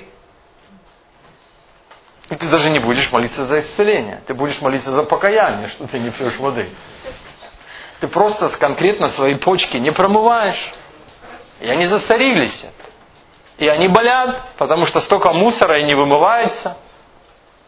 И ты даже не будешь молиться за исцеление. Ты будешь молиться за покаяние, что ты не пьешь воды. Ты просто конкретно свои почки не промываешь. И они засорились. И они болят, потому что столько мусора и не вымывается.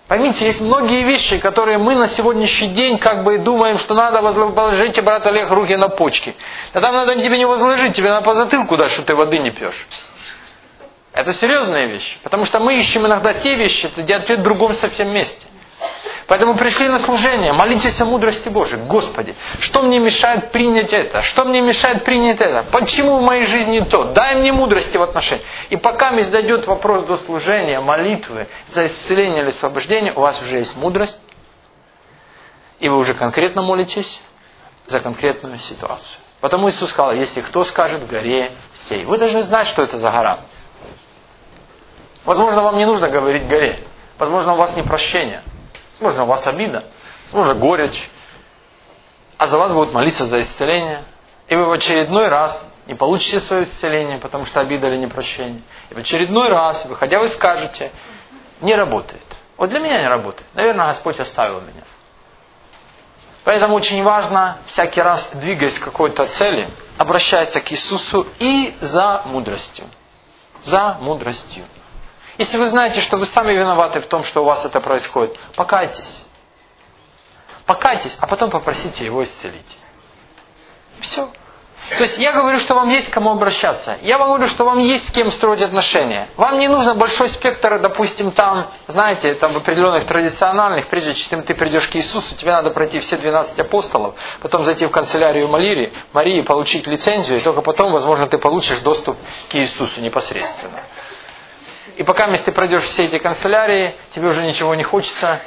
Поймите, есть многие вещи, которые мы на сегодняшний день как бы думаем, что надо возложить, брат Олег, руки на почки. Да там надо тебе не возложить, тебе надо по затылку дать, что ты воды не пьешь. Это серьезные вещи. Потому что мы ищем иногда те вещи, где ответ в другом совсем месте. Поэтому пришли на служение, молитесь о мудрости Божией. Господи, что мне мешает принять это? Что мне мешает принять это? Почему в моей жизни то? Дай мне мудрости в отношении. И пока мне дойдет вопрос до служения, молитвы, за исцеление или освобождение, у вас уже есть мудрость. И вы уже конкретно молитесь за конкретную ситуацию. Потому Иисус сказал, если кто скажет горе сей. Вы должны знать, что это за гора. Возможно, вам не нужно говорить горе. Возможно, у вас не прощение. Возможно, у вас обида, возможно, горечь. А за вас будут молиться за исцеление. И вы в очередной раз не получите свое исцеление, потому что обида или непрощение. И в очередной раз, выходя, вы скажете, не работает. Вот для меня не работает. Наверное, Господь оставил меня. Поэтому очень важно, всякий раз, двигаясь к какой-то цели, обращаться к Иисусу и за мудростью. За мудростью. Если вы знаете, что вы сами виноваты в том, что у вас это происходит, покайтесь. Покайтесь, а потом попросите Его исцелить. Все. То есть я говорю, что вам есть к кому обращаться. Я вам говорю, что вам есть с кем строить отношения. Вам не нужно большой спектр, допустим, там, знаете, там в определенных традициональных, прежде чем ты придешь к Иисусу, тебе надо пройти все двенадцать апостолов, потом зайти в канцелярию Марии, Марии, получить лицензию, и только потом, возможно, ты получишь доступ к Иисусу непосредственно. И пока если ты пройдешь все эти канцелярии, тебе уже ничего не хочется.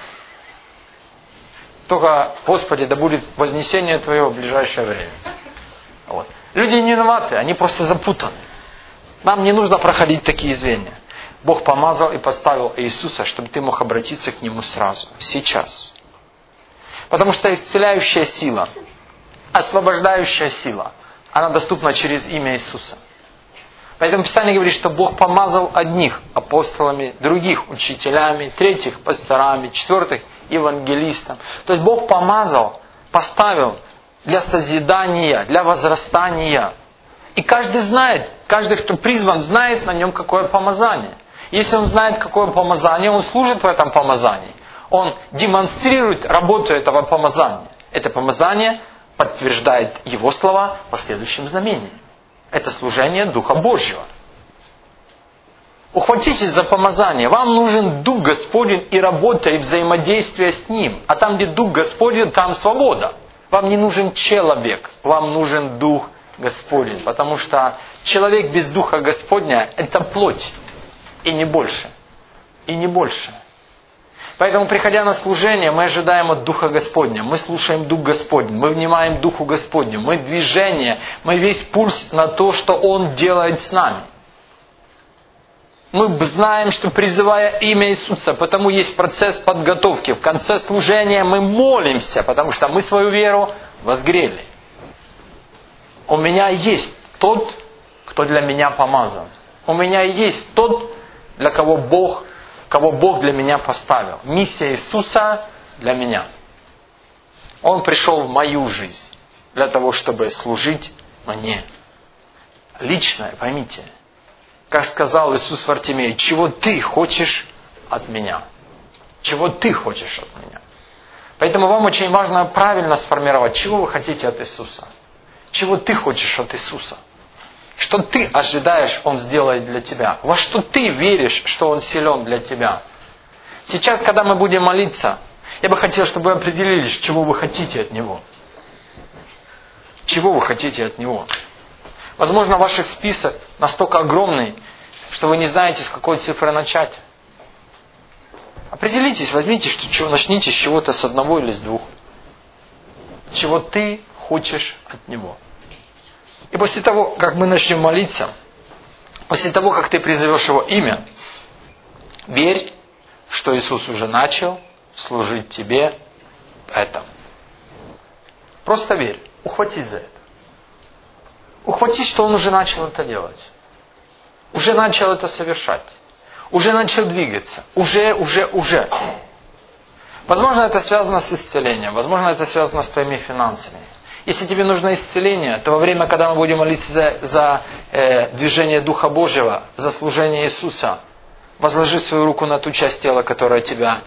Только, Господи, да будет вознесение Твое в ближайшее время. Вот. Люди не виноваты, они просто запутаны. Нам не нужно проходить такие звенья. Бог помазал и поставил Иисуса, чтобы ты мог обратиться к Нему сразу, сейчас. Потому что исцеляющая сила, освобождающая сила, она доступна через имя Иисуса. Поэтому Писание говорит, что Бог помазал одних апостолами, других учителями, третьих пасторами, четвертых евангелистом. То есть Бог помазал, поставил для созидания, для возрастания. И каждый знает, каждый, кто призван, знает на нем какое помазание. Если он знает, какое помазание, он служит в этом помазании. Он демонстрирует работу этого помазания. Это помазание подтверждает его слова последующим знамением. Это служение Духа Божьего. Ухватитесь за помазание. Вам нужен Дух Господень и работа, и взаимодействие с Ним. А там, где Дух Господень, там свобода. Вам не нужен человек, вам нужен Дух Господень. Потому что человек без Духа Господня – это плоть. И не больше. И не больше. Поэтому, приходя на служение, мы ожидаем от Духа Господня. Мы слушаем Дух Господень. Мы внимаем Духу Господню. Мы движение. Мы весь пульс на то, что Он делает с нами. Мы знаем, что призывая имя Иисуса, потому есть процесс подготовки. В конце служения мы молимся, потому что мы свою веру возгрели. У меня есть тот, кто для меня помазан. У меня есть тот, для кого Бог кого Бог для меня поставил. Миссия Иисуса для меня. Он пришел в мою жизнь для того, чтобы служить мне. Личное, поймите. Как сказал Иисус Вартимею, чего ты хочешь от меня? Чего ты хочешь от меня? Поэтому вам очень важно правильно сформировать, чего вы хотите от Иисуса. Чего ты хочешь от Иисуса. Что ты ожидаешь, Он сделает для тебя. Во что ты веришь, что Он силен для тебя. Сейчас, когда мы будем молиться, я бы хотел, чтобы вы определились, чего вы хотите от Него. Чего вы хотите от Него. Возможно, ваш список настолько огромный, что вы не знаете, с какой цифры начать. Определитесь, возьмите, что, начните с чего-то, с одного или с двух. Чего ты хочешь от Него. И после того, как мы начнем молиться, после того, как ты призовешь Его имя, верь, что Иисус уже начал служить тебе в этом. Просто верь. Ухватись за это. Ухватись, что Он уже начал это делать. Уже начал это совершать. Уже начал двигаться. Уже, уже, уже. Возможно, это связано с исцелением. Возможно, это связано с твоими финансами. Если тебе нужно исцеление, то во время, когда мы будем молиться за, за э, движение Духа Божьего, за служение Иисуса, возложи свою руку на ту часть тела, которая тебя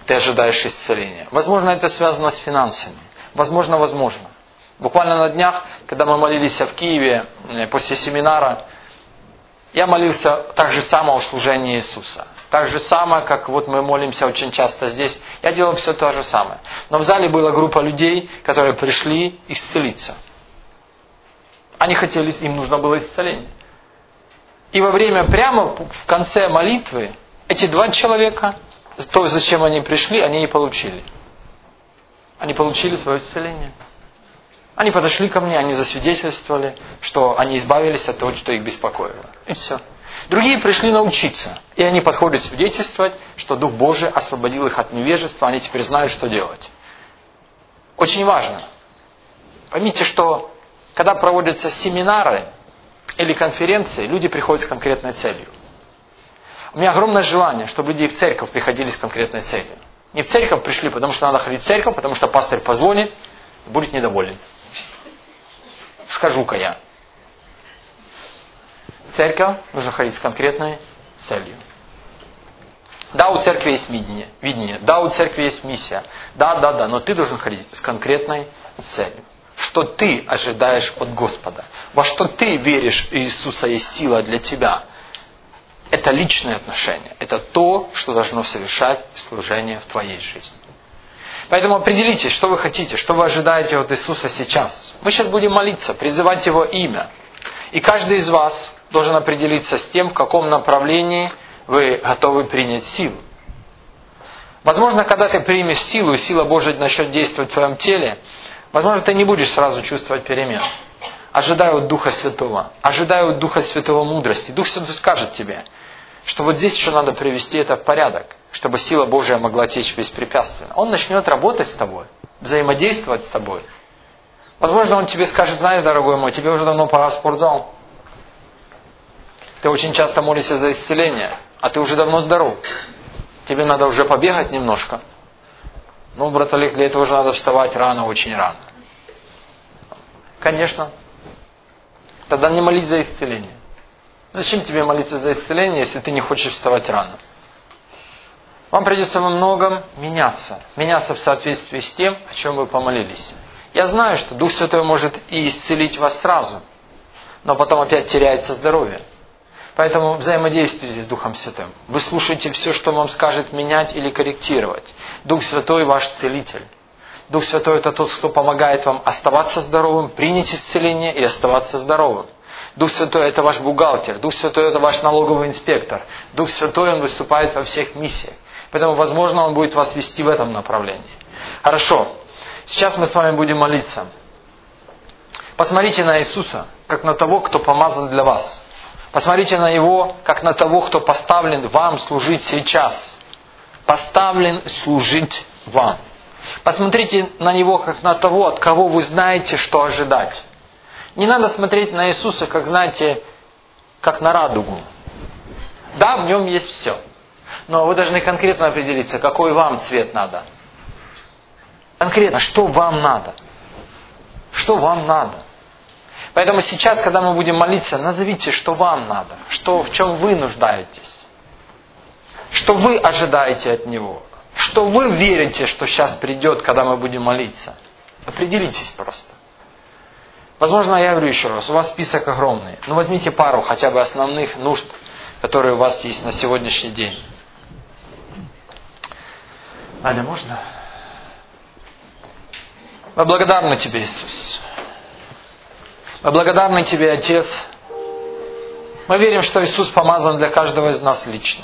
ты ожидаешь исцеления. Возможно, это связано с финансами. Возможно, возможно. Буквально на днях, когда мы молились в Киеве после семинара, я молился так же само о служении Иисуса. Так же самое, как вот мы молимся очень часто здесь. Я делал все то же самое. Но в зале была группа людей, которые пришли исцелиться. Они хотели, им нужно было исцеление. И во время, прямо в конце молитвы, эти два человека, то, зачем они пришли, они и получили. Они получили свое исцеление. Они подошли ко мне, они засвидетельствовали, что они избавились от того, что их беспокоило. И все. Другие пришли научиться. И они подходят свидетельствовать, что Дух Божий освободил их от невежества, они теперь знают, что делать. Очень важно. Поймите, что когда проводятся семинары или конференции, люди приходят с конкретной целью. У меня огромное желание, чтобы люди в церковь приходили с конкретной целью. Не в церковь пришли, потому что надо ходить в церковь, потому что пастор позвонит и будет недоволен. Скажу-ка я. В церковь нужно ходить с конкретной целью. Да, у церкви есть видение, видение. Да, у церкви есть миссия. Да, да, да. Но ты должен ходить с конкретной целью. Что ты ожидаешь от Господа. Во что ты веришь, Иисуса есть сила для тебя. Это личные отношения. Это то, что должно совершать служение в твоей жизни. Поэтому определитесь, что вы хотите, что вы ожидаете от Иисуса сейчас. Мы сейчас будем молиться, призывать Его имя. И каждый из вас должен определиться с тем, в каком направлении вы готовы принять силу. Возможно, когда ты примешь силу, и сила Божия начнет действовать в твоем теле, возможно, ты не будешь сразу чувствовать перемен. Ожидай от Духа Святого. Ожидай от Духа Святого мудрости. Дух Святой скажет тебе, что вот здесь еще надо привести это в порядок, чтобы сила Божия могла течь беспрепятственно. Он начнет работать с тобой, взаимодействовать с тобой. Возможно, он тебе скажет: знаешь, дорогой мой, тебе уже давно пора в спортзал. Ты очень часто молишься за исцеление, а ты уже давно здоров. Тебе надо уже побегать немножко. Ну, брат Олег, для этого же надо вставать рано, очень рано. Конечно. Тогда не молись за исцеление. Зачем тебе молиться за исцеление, если ты не хочешь вставать рано? Вам придется во многом меняться. Меняться в соответствии с тем, о чем вы помолились. Я знаю, что Дух Святой может и исцелить вас сразу, но потом опять теряется здоровье. Поэтому взаимодействуйте с Духом Святым. Вы слушаете все, что вам скажет менять или корректировать. Дух Святой ваш целитель. Дух Святой это тот, кто помогает вам оставаться здоровым, принять исцеление и оставаться здоровым. Дух Святой это ваш бухгалтер. Дух Святой это ваш налоговый инспектор. Дух Святой он выступает во всех миссиях. Поэтому, возможно, он будет вас вести в этом направлении. Хорошо. Сейчас мы с вами будем молиться. Посмотрите на Иисуса, как на того, кто помазан для вас. Посмотрите на Его, как на того, кто поставлен вам служить сейчас. Поставлен служить вам. Посмотрите на Него, как на того, от кого вы знаете, что ожидать. Не надо смотреть на Иисуса, как, знаете, как на радугу. Да, в Нем есть все. Но вы должны конкретно определиться, какой вам цвет надо. Конкретно, что вам надо. Что вам надо. Поэтому сейчас, когда мы будем молиться, назовите, что вам надо. Что, в чем вы нуждаетесь. Что вы ожидаете от Него. Что вы верите, что сейчас придет, когда мы будем молиться. Определитесь просто. Возможно, я говорю еще раз, у вас список огромный. Но возьмите пару хотя бы основных нужд, которые у вас есть на сегодняшний день. Аля, можно? Мы благодарны Тебе, Иисус. Мы благодарны Тебе, Отец. Мы верим, что Иисус помазан для каждого из нас лично.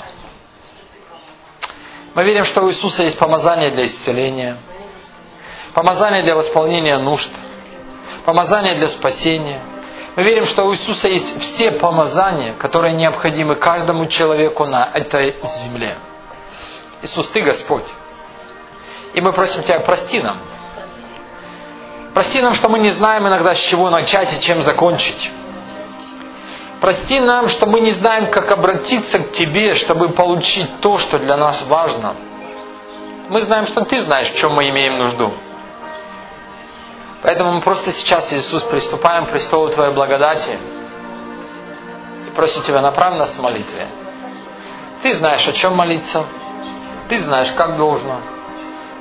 Мы верим, что у Иисуса есть помазание для исцеления, помазание для восполнения нужд, помазание для спасения. Мы верим, что у Иисуса есть все помазания, которые необходимы каждому человеку на этой земле. Иисус, Ты Господь. И мы просим Тебя, прости нам. Прости нам, что мы не знаем иногда, с чего начать и чем закончить. Прости нам, что мы не знаем, как обратиться к Тебе, чтобы получить то, что для нас важно. Мы знаем, что Ты знаешь, в чем мы имеем нужду. Поэтому мы просто сейчас, Иисус, приступаем к престолу Твоей благодати и просим Тебя, направь нас в молитве. Ты знаешь, о чем молиться. Ты знаешь, как должно.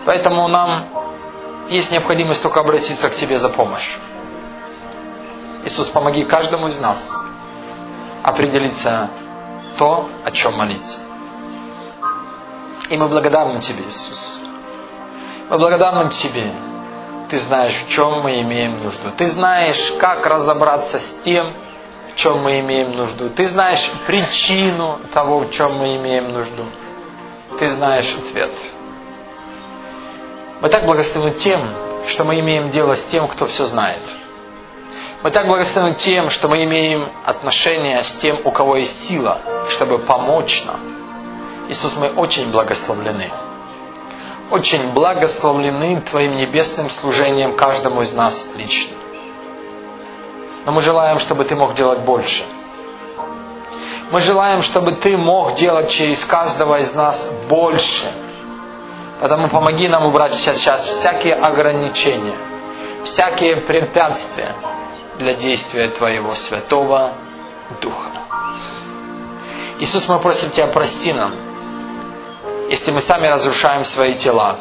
Поэтому нам есть необходимость только обратиться к Тебе за помощью. Иисус, помоги каждому из нас определиться то, о чем молиться. И мы благодарны Тебе, Иисус. Мы благодарны Тебе. Ты знаешь, в чем мы имеем нужду. Ты знаешь, как разобраться с тем, в чем мы имеем нужду. Ты знаешь причину того, в чем мы имеем нужду. Ты знаешь ответ. Мы так благословены тем, что мы имеем дело с тем, кто все знает. Мы так благословены тем, что мы имеем отношение с тем, у кого есть сила, чтобы помочь нам. Иисус, мы очень благословлены. Очень благословлены Твоим небесным служением каждому из нас лично. Но мы желаем, чтобы Ты мог делать больше. Мы желаем, чтобы Ты мог делать через каждого из нас больше. Поэтому помоги нам убрать сейчас всякие ограничения, всякие препятствия для действия Твоего Святого Духа. Иисус, мы просим Тебя, прости нам, если мы сами разрушаем свои тела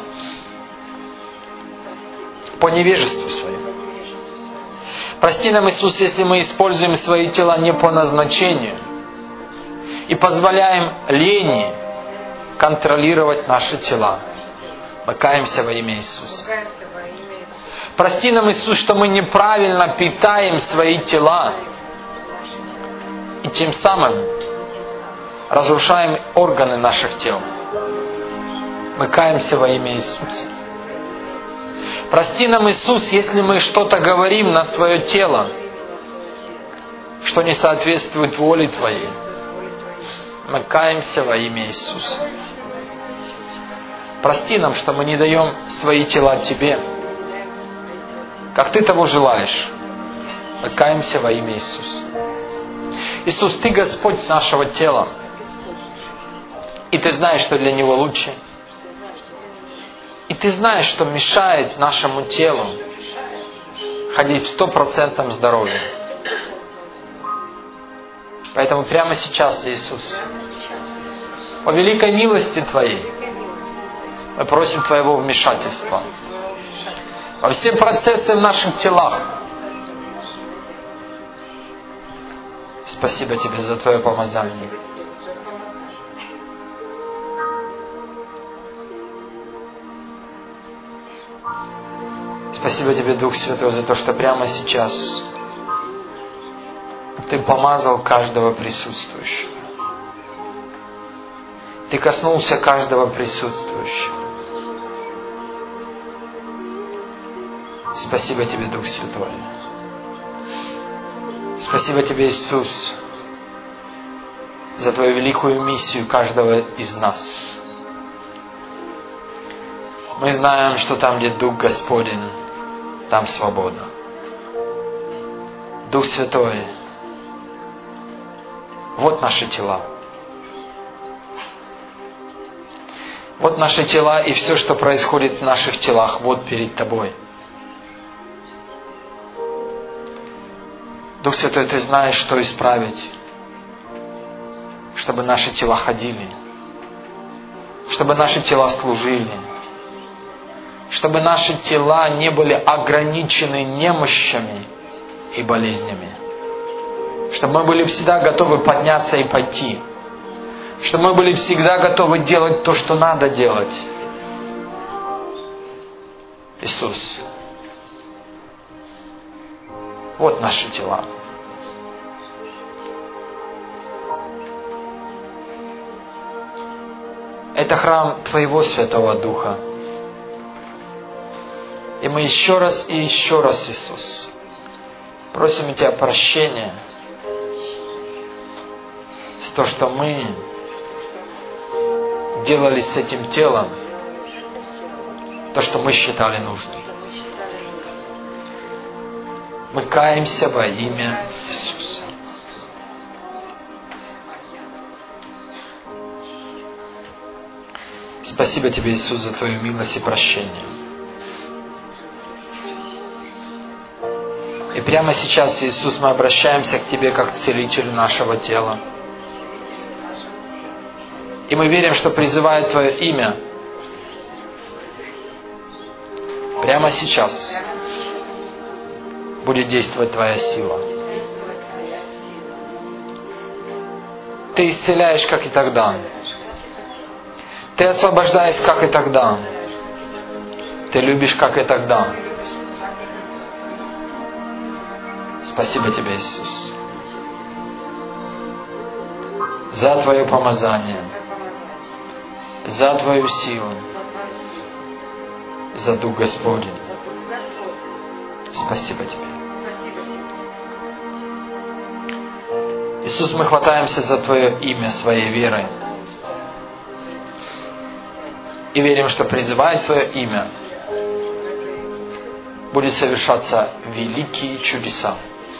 по невежеству своему. Прости нам, Иисус, если мы используем свои тела не по назначению и позволяем лени контролировать наши тела. Мы каемся во имя Иисуса. Прости нам, Иисус, что мы неправильно питаем свои тела и тем самым разрушаем органы наших тел. Мы каемся во имя Иисуса. Прости нам, Иисус, если мы что-то говорим на свое тело, что не соответствует воле Твоей. Мы каемся во имя Иисуса. Прости нам, что мы не даем свои тела Тебе, как Ты того желаешь. Мы каемся во имя Иисуса. Иисус, Ты Господь нашего тела. И Ты знаешь, что для него лучше. И Ты знаешь, что мешает нашему телу ходить в стопроцентном здоровье. Поэтому прямо сейчас, Иисус, по великой милости Твоей, мы просим Твоего вмешательства во все процессы в наших телах. Спасибо Тебе за Твое помазание. Спасибо Тебе, Дух Святой, за то, что прямо сейчас Ты помазал каждого присутствующего. Ты коснулся каждого присутствующего. Спасибо Тебе, Дух Святой. Спасибо Тебе, Иисус, за Твою великую миссию каждого из нас. Мы знаем, что там, где Дух Господень, там свобода. Дух Святой, вот наши тела. Вот наши тела и все, что происходит в наших телах, вот перед Тобой. Дух Святой, Ты знаешь, что исправить, чтобы наши тела ходили, чтобы наши тела служили, чтобы наши тела не были ограничены немощами и болезнями, чтобы мы были всегда готовы подняться и пойти, чтобы мы были всегда готовы делать то, что надо делать. Иисус, вот наши тела. Это храм Твоего Святого Духа. И мы еще раз и еще раз, Иисус, просим у Тебя прощения за то, что мы делали с этим телом то, что мы считали нужным. Мы каемся во имя Иисуса. Спасибо Тебе, Иисус, за Твою милость и прощение. И прямо сейчас, Иисус, мы обращаемся к Тебе как к целителю нашего тела. И мы верим, что, призывая Твое имя, Прямо сейчас будет действовать Твоя сила. Ты исцеляешь, как и тогда. Ты освобождаешь, как и тогда. Ты любишь, как и тогда. Спасибо Тебе, Иисус, за Твое помазание, за Твою силу, за Дух Господень. Спасибо Тебе. Иисус, мы хватаемся за Твое имя своей верой. И верим, что призывая Твое имя, будет совершаться великие чудеса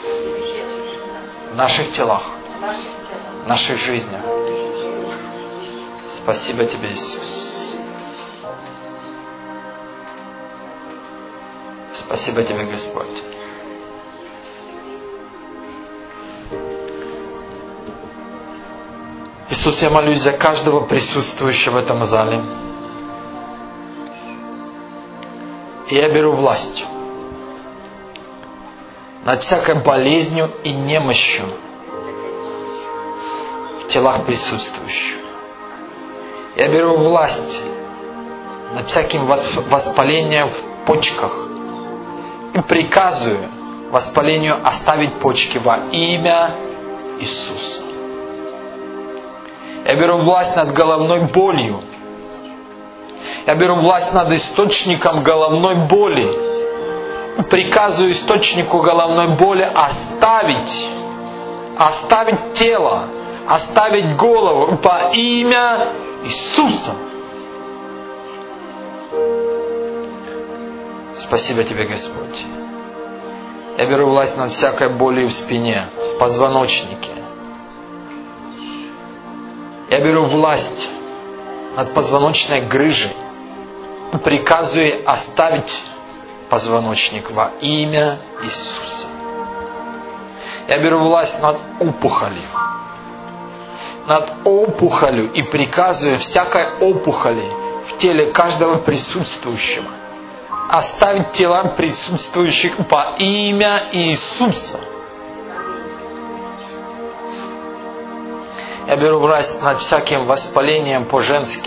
в наших телах, в наших жизнях. Спасибо Тебе, Иисус. Спасибо Тебе, Господь. Иисус, я молюсь за каждого присутствующего в этом зале. И я беру власть над всякой болезнью и немощью в телах присутствующих. Я беру власть над всяким воспалением в почках и приказываю воспалению оставить почки во имя Иисуса. Я беру власть над головной болью. Я беру власть над источником головной боли. Приказываю источнику головной боли оставить, оставить тело, оставить голову во имя Иисуса. Спасибо Тебе, Господь. Я беру власть над всякой болью в спине, в позвоночнике. Я беру власть над позвоночной грыжей. Приказываю оставить позвоночник во имя Иисуса. Я беру власть над опухолью. Над опухолью и приказываю всякой опухоли в теле каждого присутствующего оставить тела присутствующих во имя Иисуса. Я беру власть над всяким воспалением по-женски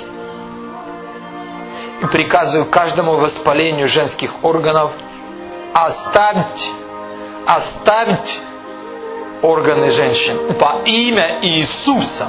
и приказываю каждому воспалению женских органов оставить, оставить органы женщин во имя Иисуса.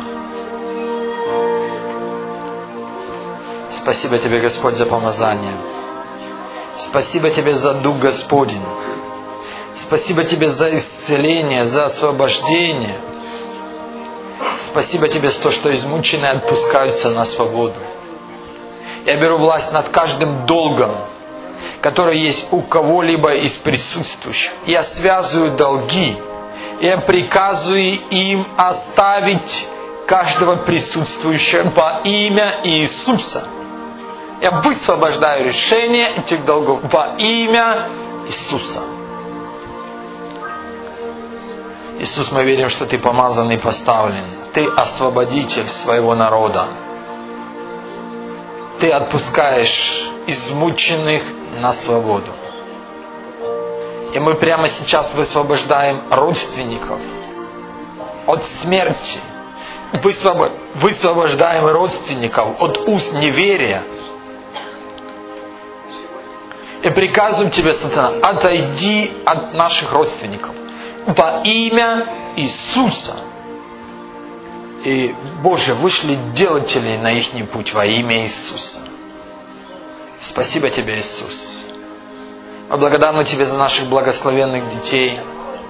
Спасибо Тебе, Господь, за помазание. Спасибо Тебе за Дух Господень. Спасибо Тебе за исцеление, за освобождение. Спасибо Тебе за то, что измученные отпускаются на свободу. Я беру власть над каждым долгом, который есть у кого-либо из присутствующих. Я связываю долги. Я приказываю им оставить каждого присутствующего во имя Иисуса. Я высвобождаю решение этих долгов во имя Иисуса. Иисус, мы верим, что Ты помазан и поставлен. Ты освободитель своего народа. Ты отпускаешь измученных на свободу. И мы прямо сейчас высвобождаем родственников от смерти. Высвобождаем родственников от уст неверия. И приказываем Тебе, сатана, отойди от наших родственников во имя Иисуса. И, Боже, вышли делателей на их путь во имя Иисуса. Спасибо Тебе, Иисус. Мы благодарны Тебе за наших благословенных детей,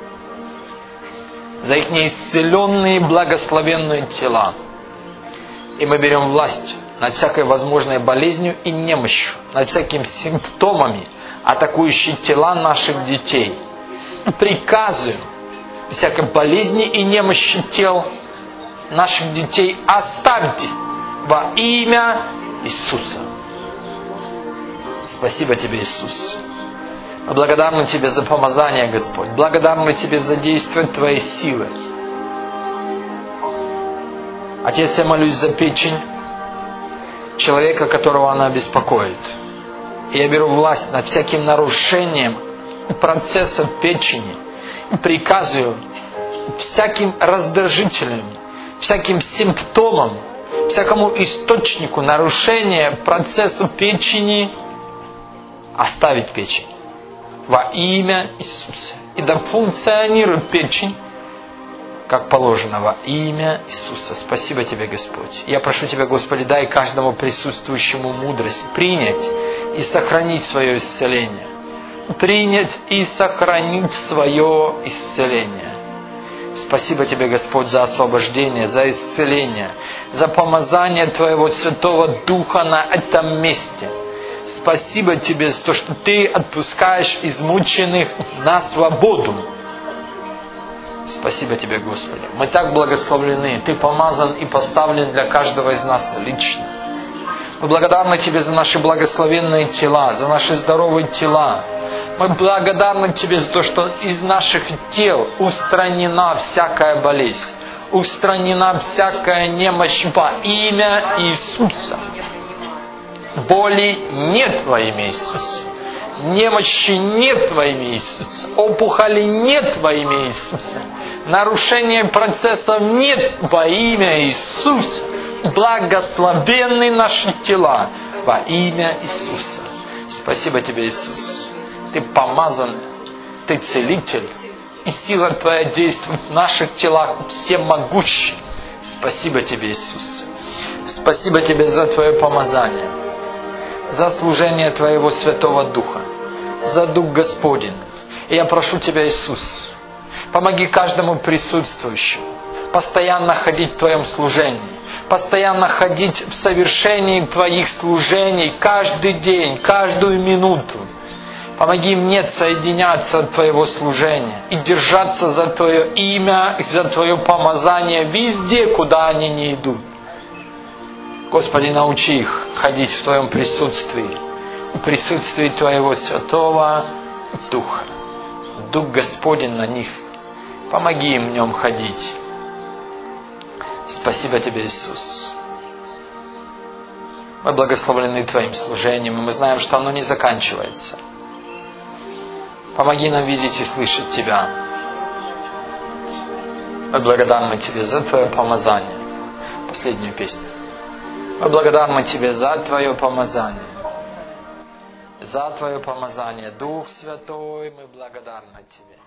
за их неисцеленные благословенные тела. И мы берем власть над всякой возможной болезнью и немощью, над всякими симптомами, атакующими тела наших детей. И приказываем всякой болезни и немощи тел наших детей оставьте во имя Иисуса. Спасибо Тебе, Иисус. Мы благодарны Тебе за помазание, Господь. Благодарны Тебе за действие Твоей силы. Отец, я молюсь за печень человека, которого она беспокоит. И я беру власть над всяким нарушением процесса печени. И приказываю всяким раздражителям, всяким симптомам, всякому источнику нарушения процесса печени оставить печень. Во имя Иисуса. И да функционирует печень, как положено, во имя Иисуса. Спасибо Тебе, Господь. Я прошу Тебя, Господи, дай каждому присутствующему мудрость принять и сохранить свое исцеление. Принять и сохранить свое исцеление. Спасибо Тебе, Господь, за освобождение, за исцеление, за помазание Твоего Святого Духа на этом месте. Спасибо Тебе за то, что Ты отпускаешь измученных на свободу. Спасибо Тебе, Господи. Мы так благословлены. Ты помазан и поставлен для каждого из нас лично. Мы благодарны Тебе за наши благословенные тела, за наши здоровые тела. Мы благодарны Тебе за то, что из наших тел устранена всякая болезнь, устранена всякая немощь во имя Иисуса. Боли нет во имя Иисуса. Немощи нет во имя Иисуса. Опухоли нет во имя Иисуса. Нарушения процессов нет во имя Иисуса. Благословенны наши тела во имя Иисуса. Спасибо Тебе, Иисус. Ты помазан, Ты целитель. И сила Твоя действует в наших телах всемогущий. Спасибо Тебе, Иисус. Спасибо Тебе за Твое помазание, за служение Твоего Святого Духа, за Дух Господень. И я прошу Тебя, Иисус, помоги каждому присутствующему постоянно ходить в Твоем служении, постоянно ходить в совершении Твоих служений каждый день, каждую минуту. Помоги мне соединяться от Твоего служения и держаться за Твое имя, за Твое помазание везде, куда они не идут. Господи, научи их ходить в Твоем присутствии, в присутствии Твоего Святого Духа. Дух Господень на них. Помоги им в нем ходить. Спасибо Тебе, Иисус. Мы благословлены Твоим служением, и мы знаем, что оно не заканчивается. Помоги нам видеть и слышать Тебя. Мы благодарны Тебе за Твое помазание. Последнюю песню. Мы благодарны Тебе за Твое помазание. За Твое помазание. Дух Святой, мы благодарны Тебе.